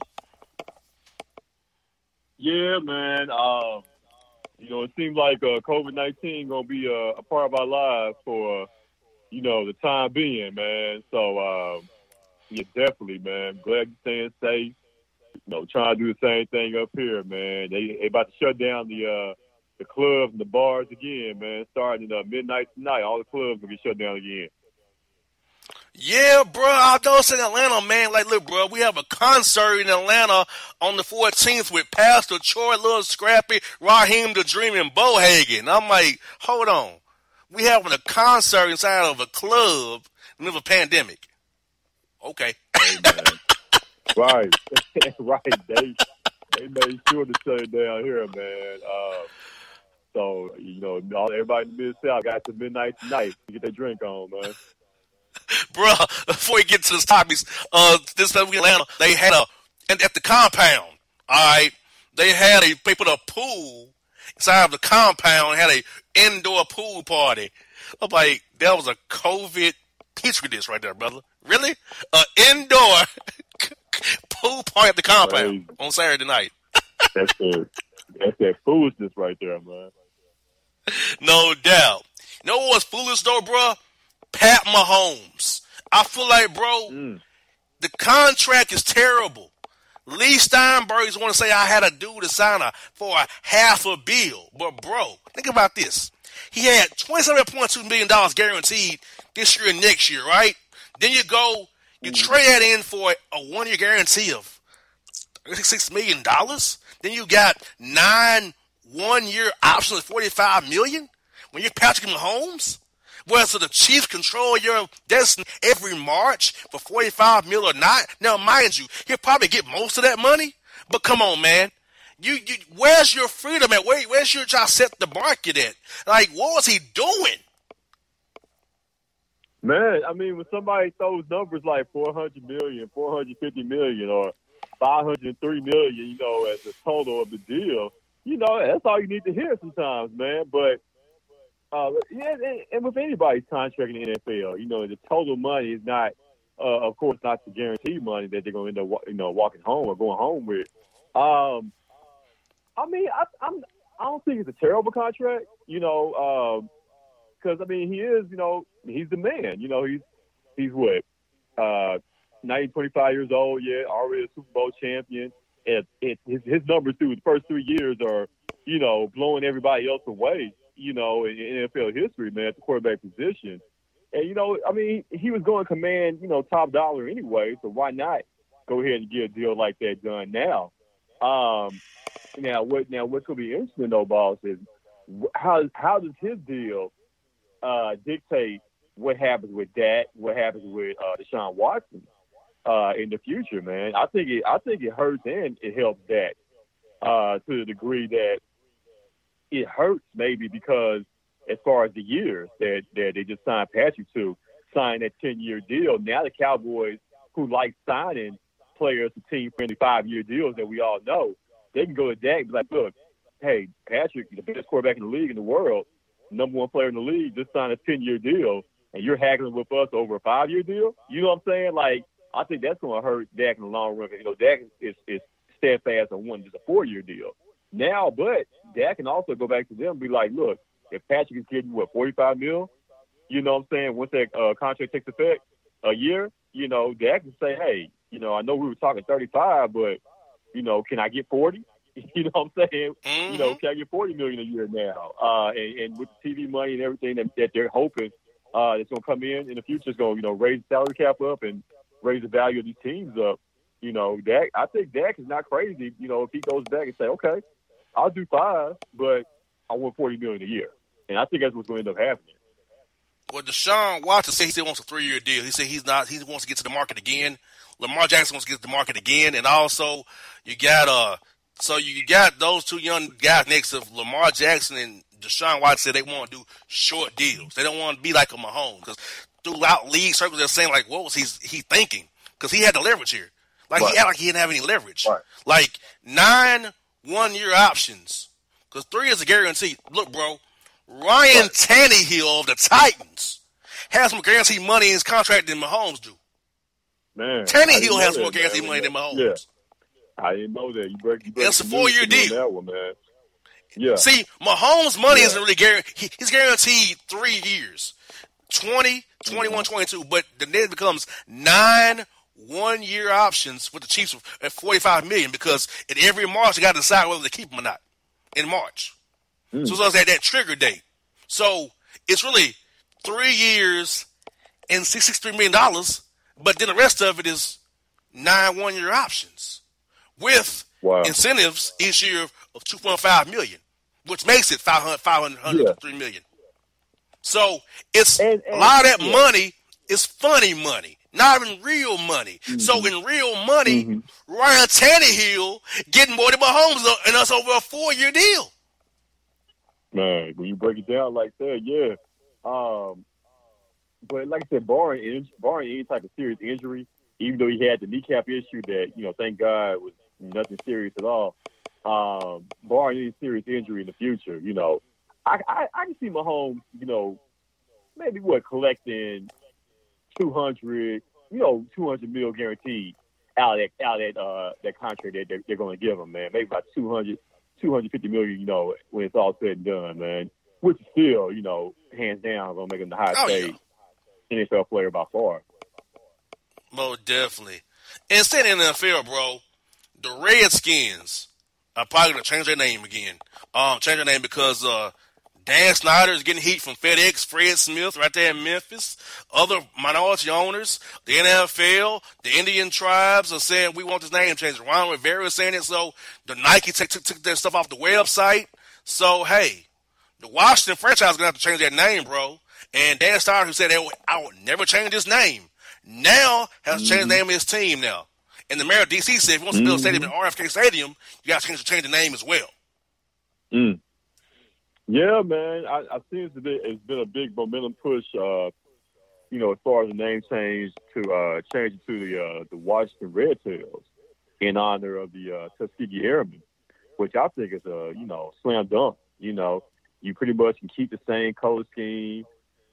Yeah, man. Uh, you know, it seems like uh, COVID nineteen going to be uh, a part of our lives for, uh, you know, the time being, man. So, uh, yeah, definitely, man. Glad you're staying safe. You know, trying to do the same thing up here, man. They, they about to shut down the uh, the clubs and the bars again, man. Starting at uh, midnight tonight, all the clubs will get shut down again. Yeah, bro. I know it's in Atlanta, man. Like, look, bro, we have a concert in Atlanta on the fourteenth with Pastor Troy, Lil Scrappy, Raheem the Dream, and Bohagen. I'm like, hold on. We having a concert inside of a club in the middle of a pandemic. Okay. Hey, man. Right, right. They they made sure to shut it down here, man. Uh, so you know, all everybody in the Mid South got to midnight tonight to get their drink on, man. Bro, before we get to the topics, uh, this time in Atlanta, they had a and at the compound. All right, they had a they put a pool inside of the compound. Had a indoor pool party. I'm like, that was a COVID petri dish right there, brother. Really, an indoor pool party at the compound Crazy. On Saturday night. That's that, that's that foolishness right there, man. No doubt. You know what's foolish though, bro? Pat Mahomes. I feel like, bro, mm. the contract is terrible. Lee Steinberg's want to say I had a dude to sign a, for a half a bill. But, bro, think about this. He had twenty-seven point two million dollars guaranteed this year and next year, right? Then you go, you mm. trade that in for a one-year guarantee of thirty-six million dollars. Then you got nine one-year options of forty-five million dollars when you're Patrick Mahomes. Well, so the Chiefs control your destiny every March for forty-five mil or not. Now, mind you, he'll probably get most of that money. But come on, man. You, you, where's your freedom at? Where, where's your try to set the market at? Like, what was he doing? Man, I mean, when somebody throws numbers like four hundred million, four hundred fifty million, or five hundred three million, you know, as a total of the deal, you know, that's all you need to hear sometimes, man. But Uh, yeah, and with anybody's contract in the N F L, you know, the total money is not uh, of course, not the guaranteed money that they're going to end up, you know, walking home or going home with. Um, I mean, I, I'm, I don't think it's a terrible contract, you know, because, um, I mean, he is, you know, he's the man. You know, he's, he's what, uh, nineteen, twenty-five years old, yeah, already a Super Bowl champion. And it, his, his numbers through the first three years are, you know, blowing everybody else away, you know, in, in N F L history, man, at the quarterback position. And, you know, I mean, he was going to command, you know, top dollar anyway, so why not go ahead and get a deal like that done now? Um, now, what now? What's going to be interesting, though, boss, is how how does his deal uh, dictate what happens with Dak, what happens with uh, Deshaun Watson uh, in the future, man? I think it I think it hurts and it helps Dak uh, to the degree that it hurts maybe because as far as the years that, that they just signed Patrick to, sign that ten-year deal. Now the Cowboys, who like signing players to team-friendly five-year deals that we all know, they can go to Dak and be like, look, hey, Patrick, the best quarterback in the league in the world, number one player in the league, just signed a ten-year deal, and you're haggling with us over a five-year deal? You know what I'm saying? Like, I think that's going to hurt Dak in the long run. You know, Dak is, is steadfast on one, just a four-year deal. Now, but Dak can also go back to them and be like, look, if Patrick is getting, what, forty-five mil, you know what I'm saying, once that uh, contract takes effect, a year, you know, Dak can say, hey, you know, I know we were talking thirty-five, but, you know, can I get forty? You know what I'm saying? Mm-hmm. You know, can I get forty million a year now? Uh, and, and with the T V money and everything that, that they're hoping uh, that's going to come in in the future is going to, you know, raise the salary cap up and raise the value of these teams up. You know, Dak, I think Dak is not crazy, you know, if he goes back and say, okay, I'll do five, but I want forty million a year. And I think that's what's going to end up happening. Well, Deshaun Watson said he still wants a three-year deal. He said he's not. He wants to get to the market again. Lamar Jackson wants to get to the market again, and also you got uh, so you got those two young guys next to Lamar Jackson and Deshaun Watson said they want to do short deals. They don't want to be like a Mahomes because throughout league circles they're saying like, what was he he thinking? Because he had the leverage here. Like right. He acted like he didn't have any leverage. Right. Like nine one-year options because three is a guarantee. Look, bro. Ryan right. Tannehill of the Titans has more guaranteed money in his contract than Mahomes do. Man, Tannehill has that, more guaranteed money than Mahomes. Yeah. I didn't know that. You break, you break That's a four-year deal. That one, man. Yeah. See, Mahomes' money yeah. isn't really guaranteed. He's guaranteed three years, twenty, twenty-one, twenty-two. But then it becomes nine one-year options with the Chiefs at forty-five million dollars because at every March they got to decide whether to keep him or not in March. Mm. So it's at that trigger date. So it's really three years and sixty-three million dollars, but then the rest of it is nine one-year options with wow. incentives each year of two point five million dollars, which makes it five hundred, five hundred, yeah. three million dollars. So it's and, and, a lot of that yeah. money is funny money, not even real money. Mm-hmm. So in real money, mm-hmm. Ryan Tannehill getting more than Mahomes and us over a four-year deal. Man, when you break it down like that, yeah. Um, but like I said, barring, barring any type of serious injury, even though he had the kneecap issue that, you know, thank God was nothing serious at all, um, barring any serious injury in the future, you know, I, I, I can see Mahomes, you know, maybe what, collecting two hundred, you know, two hundred mil guaranteed out of that, out of that, uh, that contract that they're, they're going to give him, man. Maybe about two hundred two hundred fifty million, you know, when it's all said and done, man. Which is still, you know, hands down, gonna make him the highest oh, paid yeah. N F L player by far. Most definitely. And staying in the N F L, bro, the Redskins are probably gonna change their name again. Um, change their name because uh, Dan Snyder is getting heat from FedEx, Fred Smith, right there in Memphis. Other minority owners, the N F L, the Indian tribes are saying we want this name changed. Ron Rivera is saying it, so the Nike took, took, took their stuff off the website. So, hey, the Washington franchise is going to have to change their name, bro. And Dan Snyder, who said, I would never change his name, now has mm-hmm. changed the name of his team now. And the mayor of D C said if he wants to build a stadium in R F K Stadium, you got to change, change the name as well. Mm. Yeah, man. I, I see it's, a bit, it's been a big momentum push, uh, you know, as far as the name change to uh, change it to the uh, the Washington Red Tails in honor of the uh, Tuskegee Airmen, which I think is a, you know, slam dunk. You know, you pretty much can keep the same color scheme.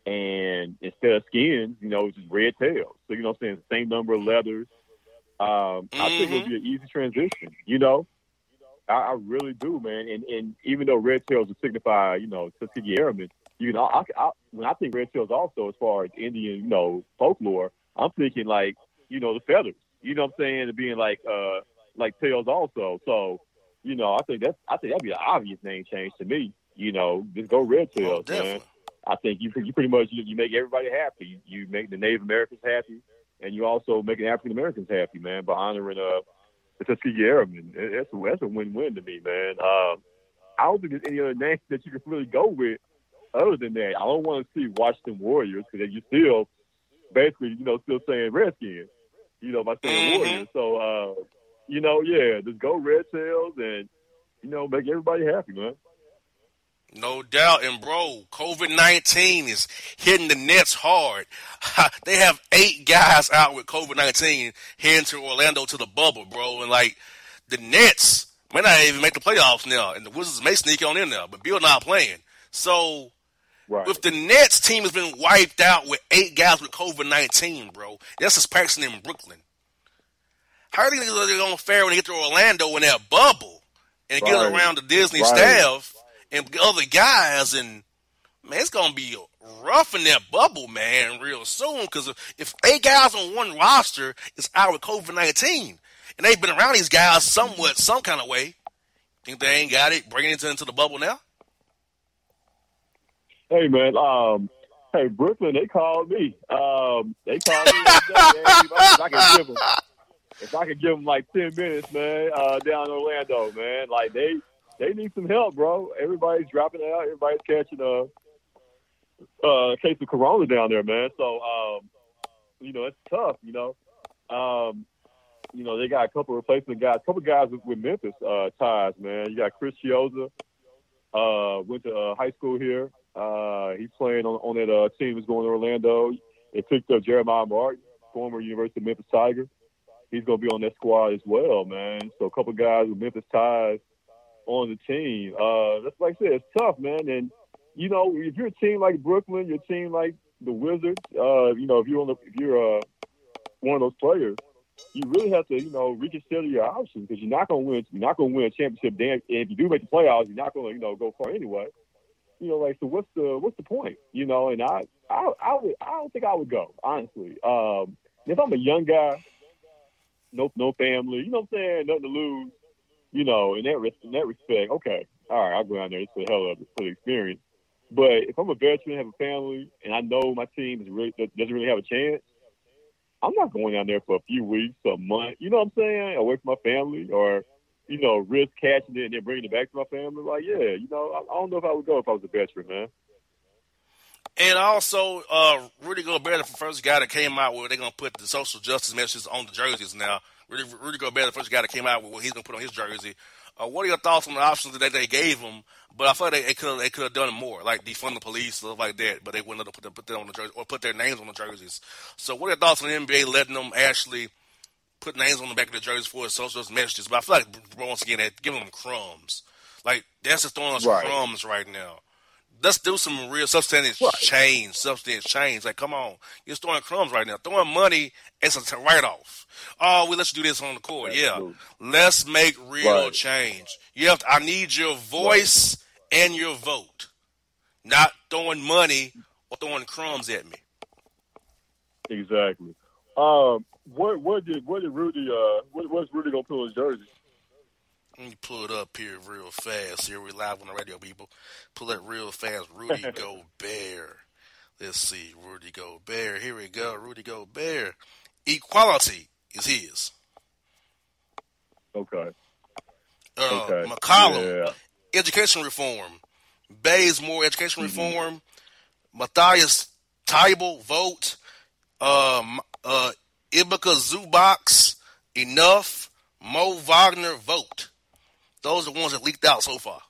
and instead of skins, you know, it's just red tails. So, you know what I'm saying? Same number of leathers. Um, mm-hmm. I think it'll be an easy transition, you know? I, I really do, man. And and even though red tails would signify, you know, Tuskegee Airmen, you know, I, I, when I think red tails also, as far as Indian, you know, folklore, I'm thinking like, you know, the feathers. You know what I'm saying? And being like, uh, like tails also. So, you know, I think that's, I think that'd be an obvious name change to me. You know, just go red tails, oh, man. I think you, you pretty much you, you make everybody happy. You, you make the Native Americans happy, and you also make the African Americans happy, man, by honoring uh the Tuskegee Airmen. That's a, that's a win-win to me, man. Um, I don't think there's any other name that you can really go with other than that. I don't want to see Washington Warriors because you still basically, you know, still saying Redskins, you know, by saying mm-hmm. Warriors. So, uh, you know, yeah, just go Red Tails and, you know, make everybody happy, man. No doubt. And, bro, COVID nineteen is hitting the Nets hard. They have eight guys out with COVID nineteen heading to Orlando to the bubble, bro. And, like, the Nets may not even make the playoffs now, and the Wizards may sneak on in there, but Bill not playing. So, right. If the Nets team has been wiped out with eight guys with COVID nineteen, bro, that's just practicing in Brooklyn. How are they going to fare when they get to Orlando in that bubble and right. get around the Disney right. staff and other guys, and man, it's gonna be rough in that bubble, man, real soon. Because if, if eight guys on one roster is out with COVID nineteen, and they've been around these guys somewhat, some kind of way, think they ain't got it, bringing it into, into the bubble now? Hey, man, um, hey, Brooklyn, they called me. Um, they called me. If I could give them, if I could give them like ten minutes, man, uh, down in Orlando, man, like they. They need some help, bro. Everybody's dropping out. Everybody's catching a, a case of corona down there, man. So, um, you know, it's tough, you know. Um, you know, they got a couple of replacement guys, a couple of guys with, with Memphis uh, ties, man. You got Chris Chioza, uh, went to uh, high school here. Uh, he's playing on, on that uh, team that's going to Orlando. They picked up Jeremiah Martin, former University of Memphis Tiger. He's going to be on that squad as well, man. So a couple of guys with Memphis ties on the team. Uh, that's like I said, it's tough, man. And, you know, if you're a team like Brooklyn, you're a team like the Wizards, uh, you know, if you're on the, if you're uh, one of those players, you really have to, you know, reconsider your options because you're not going to win. You're not going to win a championship. Damn, and if you do make the playoffs, you're not going to, you know, go far anyway. You know, like, so what's the what's the point? You know, and I I I, would, I don't think I would go, honestly. Um, if I'm a young guy, no no family, you know what I'm saying, nothing to lose. You know, in that in that respect, okay, all right, I'll go down there just for the hell of it, for the experience. But if I'm a veteran, have a family, and I know my team is really, doesn't really have a chance, I'm not going down there for a few weeks, a month. You know what I'm saying? Away from my family, or you know, risk catching it and then bringing it back to my family. Like, yeah, you know, I, I don't know if I would go if I was a veteran, man. And also, uh, Rudy Gobert, the first guy that came out where they're gonna put the social justice messages on the jerseys now. Rudy, Rudy Gobert, the first guy that came out with what he's going to put on his jersey. Uh, what are your thoughts on the options that they gave him? But I thought they, they could they could have done more, like defund the police, stuff like that. But they wouldn't have put them, put them on the jersey or put their names on the jerseys. So what are your thoughts on the N B A letting them actually put names on the back of the jerseys for social messages? But I feel like once again they're giving them crumbs. Like that's just throwing us right. crumbs right now. Let's do some real substantive right. change, substantive change. Like, come on. You're throwing crumbs right now. Throwing money as a write-off. Oh, we let you do this on the court. Absolutely. Yeah. Let's make real right. change. You have to, I need your voice right. and your vote. Not throwing money or throwing crumbs at me. Exactly. Um, what, what did what did Rudy, uh, what, what's Rudy going to put on his jersey? Let me pull it up here real fast. Here we live on the radio, people. Pull it real fast. Rudy Gobert. Let's see. Rudy Gobert. Here we go. Rudy Gobert. Equality is his. Okay. Uh, okay. McCollum. Yeah. Education reform. Bazemore education mm-hmm. reform. Matthias Tybalt vote. Um, uh, Ivica Zubac enough. Mo Wagner vote. Those are the ones that leaked out so far.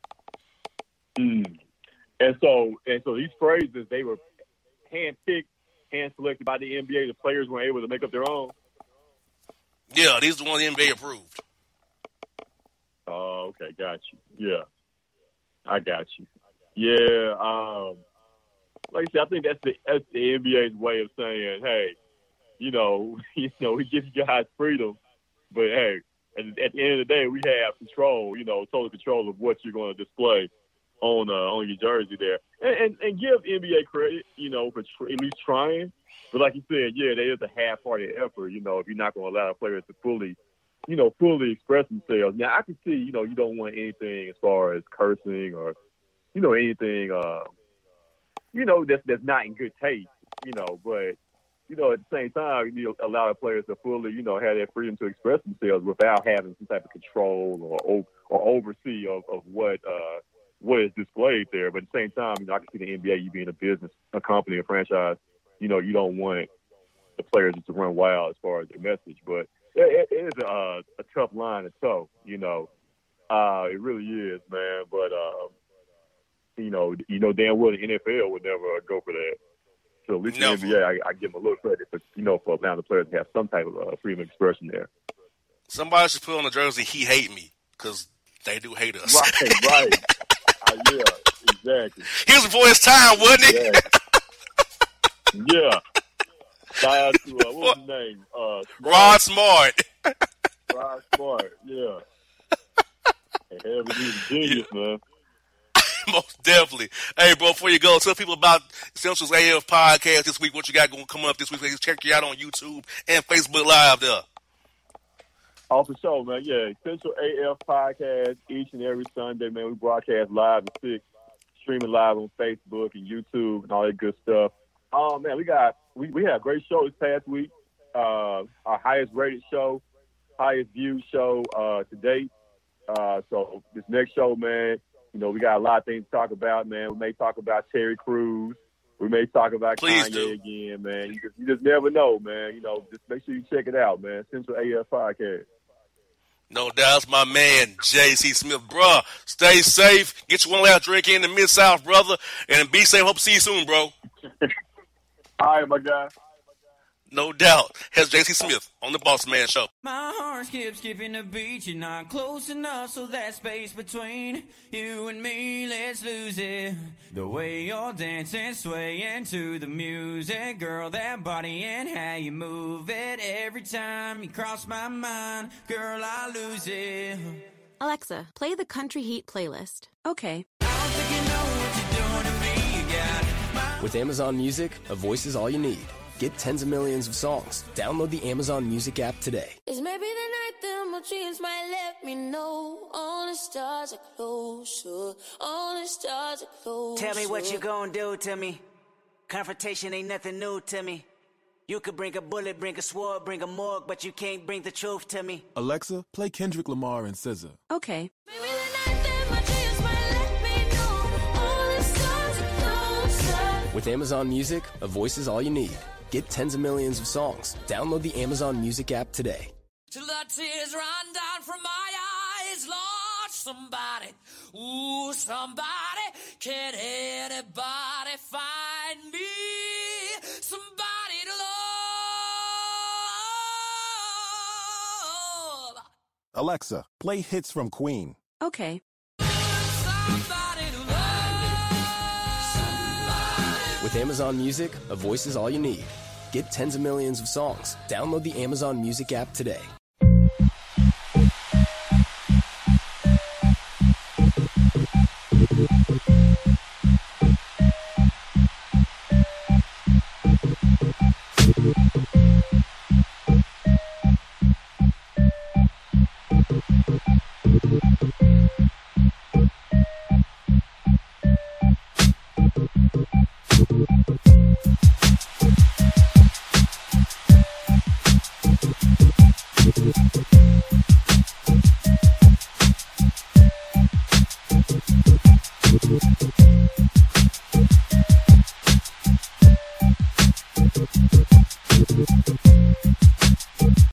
Mm. And so, and so these phrases, they were hand-picked, hand-selected by the N B A. The players weren't able to make up their own. Yeah, these are the ones the N B A approved. Oh, okay, got you. Yeah, I got you. Yeah, um, like I said, I think that's the that's the N B A's way of saying, hey, you know, you know, we give you guys freedom, but hey, at, at the end of the day, we have control, you know, total control of what you're going to display on uh, on your jersey there, and, and and give N B A credit, you know, for tr- at least trying. But like you said, yeah, there is a half-hearted effort, you know, if you're not going to allow players to fully, you know, fully express themselves. Now, I can see, you know, you don't want anything as far as cursing or, you know, anything, uh, you know, that's, that's not in good taste, you know. But, you know, at the same time, you need to allow the players to fully, you know, have that freedom to express themselves without having some type of control or or oversee of, of what uh, what is displayed there. But at the same time, you know, I can see the N B A, you being a business, a company, a franchise, you know, you don't want the players just to run wild as far as their message. But it, it is a, a tough line to toe, you know. Uh, it really is, man. But, uh, you know, you know damn well the N F L would never go for that. So at least Never. the N B A, I, I give them a little credit for, you know, for allowing the players to have some type of uh, freedom of expression there. Somebody should put on the jersey, he hate me, because they do hate us. Right, right. uh, yeah, exactly. He was before his time, wasn't he? Yeah. Yeah. Shout out to, uh, what was his name? Uh, Rod Smart. Rod Smart, yeah. Hey, hell, he's a genius, man. Most definitely. Hey, bro, before you go, tell people about Essentials A F podcast this week, what you got going to come up this week. They can check you out on YouTube and Facebook Live there. Oh, for sure, man. Yeah, Essential A F podcast each and every Sunday, man. We broadcast live at six, streaming live on Facebook and YouTube and all that good stuff. Oh, man, we got we, we had a great show this past week. Uh, our highest rated show, highest viewed show uh, to date. Uh, so this next show, man, you know, we got a lot of things to talk about, man. We may talk about Terry Crews. We may talk about Please Kanye do. again, man. You just, you just never know, man. You know, just make sure you check it out, man. Central A F Podcast. No doubt, it's my man, J C Smith. Bruh, stay safe. Get you one last drink in the Mid-South, brother. And be safe. Hope to see you soon, bro. All right, my guy. No doubt. Here's J C Smith on the Boss Man Show. My heart skips skipping the beat. You're not close enough, so that space between you and me, let's lose it. The way you're dancing, swaying to the music, girl, that body and how you move it. Every time you cross my mind, girl, I lose it. Alexa, play the Country Heat playlist. Okay. I don't think you know what you're doing to me. You got my With Amazon Music, a voice is all you need. Get tens of millions of songs. Download the Amazon Music app today. It's maybe the night that my dreams might let me know. All the stars are closer. All the stars are closer. Tell me what you gonna do to me. Confrontation ain't nothing new to me. You could bring a bullet, bring a sword, bring a morgue, but you can't bring the truth to me. Alexa, play Kendrick Lamar and S Z A. Okay. Maybe the night that my dreams might let me know. All the stars are closer. With Amazon Music, a voice is all you need. Get tens of millions of songs. Download the Amazon Music app today. till the tears run down from my eyes. Lord, somebody, ooh, somebody, can anybody find me? Somebody to love. Alexa, play hits from Queen. Okay. Somebody to love. Somebody. With Amazon Music, a voice is all you need. Get tens of millions of songs. Download the Amazon Music app today.